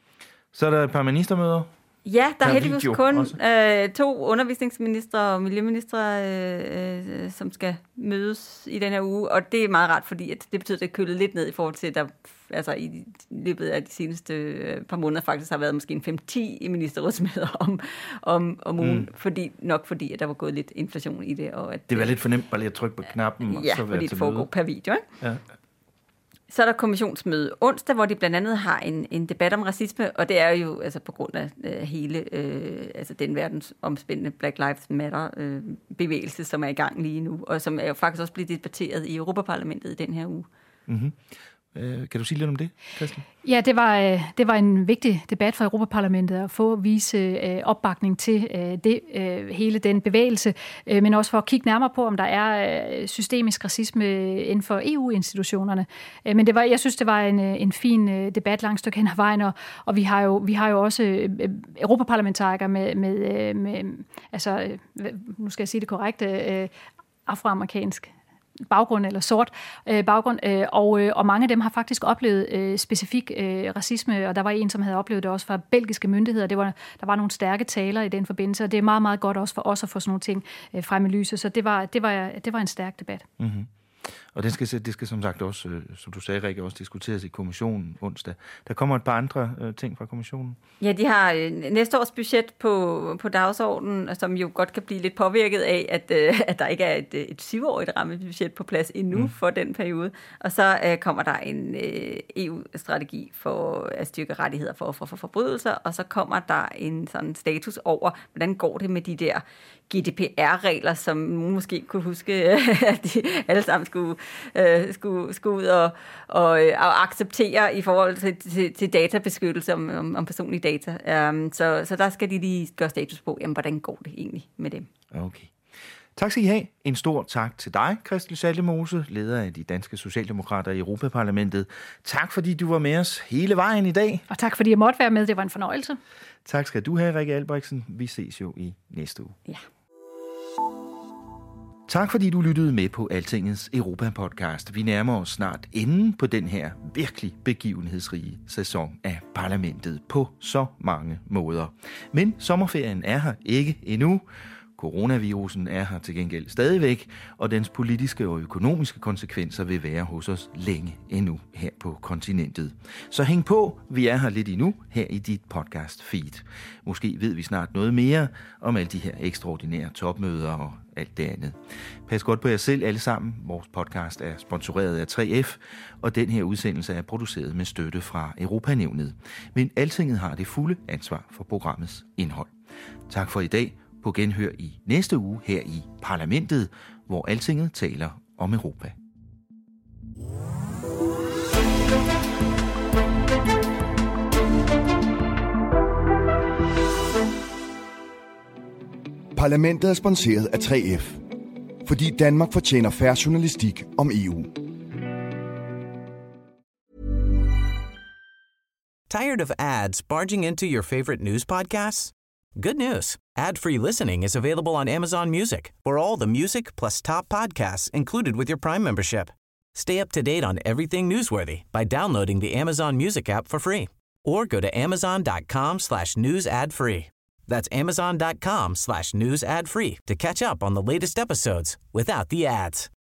H: Så er der et par ministermøder.
K: Ja, der er heldigvis kun øh, to undervisningsministre og miljøministre, øh, øh, som skal mødes i den her uge, og det er meget rart, fordi at det betyder, at det er kølet lidt ned i forhold til, at der altså i løbet af de seneste øh, par måneder faktisk har været måske en fem til ti ministerrådsmøder om, om, om ugen, mm. fordi, nok fordi, at der var gået lidt inflation i det. Og at,
H: det var lidt for nemt bare lige at trykke på knappen og
K: ja,
H: så være til møde. Ja, fordi
K: det foregår per video, ikke?
H: Ja.
K: Så er der kommissionsmøde onsdag, hvor de blandt andet har en, en debat om racisme, og det er jo altså på grund af øh, hele øh, altså den verdensomspændende Black Lives Matter øh, bevægelse, som er i gang lige nu, og som er jo faktisk også blevet debatteret i Europaparlamentet i den her uge.
H: Mm-hmm. Kan du sige lidt om det, Christel?
L: Ja, det var, det var en vigtig debat for Europaparlamentet at få at vise opbakning til det, hele den bevægelse, men også for at kigge nærmere på, om der er systemisk racisme inden for E U-institutionerne. Men det var, jeg synes, det var en, en fin debat langt stykke hen ad vejen, og, og vi, har jo, vi har jo også europaparlamentarikere med, med, med, altså, nu skal jeg sige det korrekt, afroamerikansk baggrund eller sort øh, baggrund, øh, og, øh, og mange af dem har faktisk oplevet øh, specifik øh, racisme, og der var en, som havde oplevet det også fra belgiske myndigheder. Det var, der var nogle stærke taler i den forbindelse, og det er meget, meget godt også for os at få sådan nogle ting øh, frem i lyset, så det var, det var, det var en stærk debat.
H: Mm-hmm. Og det skal, det skal som sagt også, som du sagde, Rikke, også diskuteres i kommissionen onsdag. Der kommer et par andre øh, ting fra kommissionen.
K: Ja, de har øh, næste års budget på, på dagsordenen, som jo godt kan blive lidt påvirket af, at, øh, at der ikke er et, et syvårigt rammebudget på plads endnu mm. for den periode. Og så øh, kommer der en øh, E U-strategi for at styrke rettigheder for, for, for forbrydelser, og så kommer der en sådan status over, hvordan går det med de der G D P R-regler, som nogen måske kunne huske, at de alle sammen skulle, øh, skulle, skulle ud og, og, og acceptere i forhold til, til, til databeskyttelse om, om, om personlige data. Um, så, så der skal de lige gøre status på, jamen, hvordan går det egentlig med dem.
H: Okay. Tak skal I have. En stor tak til dig, Christel Schaldemose, leder af de danske socialdemokrater i Europaparlamentet. Tak fordi du var med os hele vejen i dag.
L: Og tak fordi jeg måtte være med. Det var en fornøjelse.
H: Tak skal du have, Rikke Albrechtsen. Vi ses jo i næste uge.
K: Ja.
H: Tak fordi du lyttede med på Altingets Europa-podcast. Vi nærmer os snart enden på den her virkelig begivenhedsrige sæson af parlamentet på så mange måder. Men sommerferien er her ikke endnu. Coronavirusen er her til gengæld stadigvæk, og dens politiske og økonomiske konsekvenser vil være hos os længe endnu her på kontinentet. Så hæng på, vi er her lidt endnu her i dit podcast feed. Måske ved vi snart noget mere om alle de her ekstraordinære topmøder og alt det andet. Pas godt på jer selv alle sammen. Vores podcast er sponsoreret af tre F, og den her udsendelse er produceret med støtte fra Europanævnet. Men Altinget har det fulde ansvar for programmets indhold. Tak for i dag. På genhør i næste uge her i Parlamentet, hvor Altinget taler om Europa.
J: Parlamentet er sponsoreret af tre F, fordi Danmark fortjener fair journalistik om E U.
O: Tired of ads barging into your favorite news podcasts? Good news. Ad-free listening is available on Amazon Music for all the music plus top podcasts included with your Prime membership. Stay up to date on everything newsworthy by downloading the Amazon Music app for free or go to amazon.com slash news ad free. That's amazon.com slash news ad free to catch up on the latest episodes without the ads.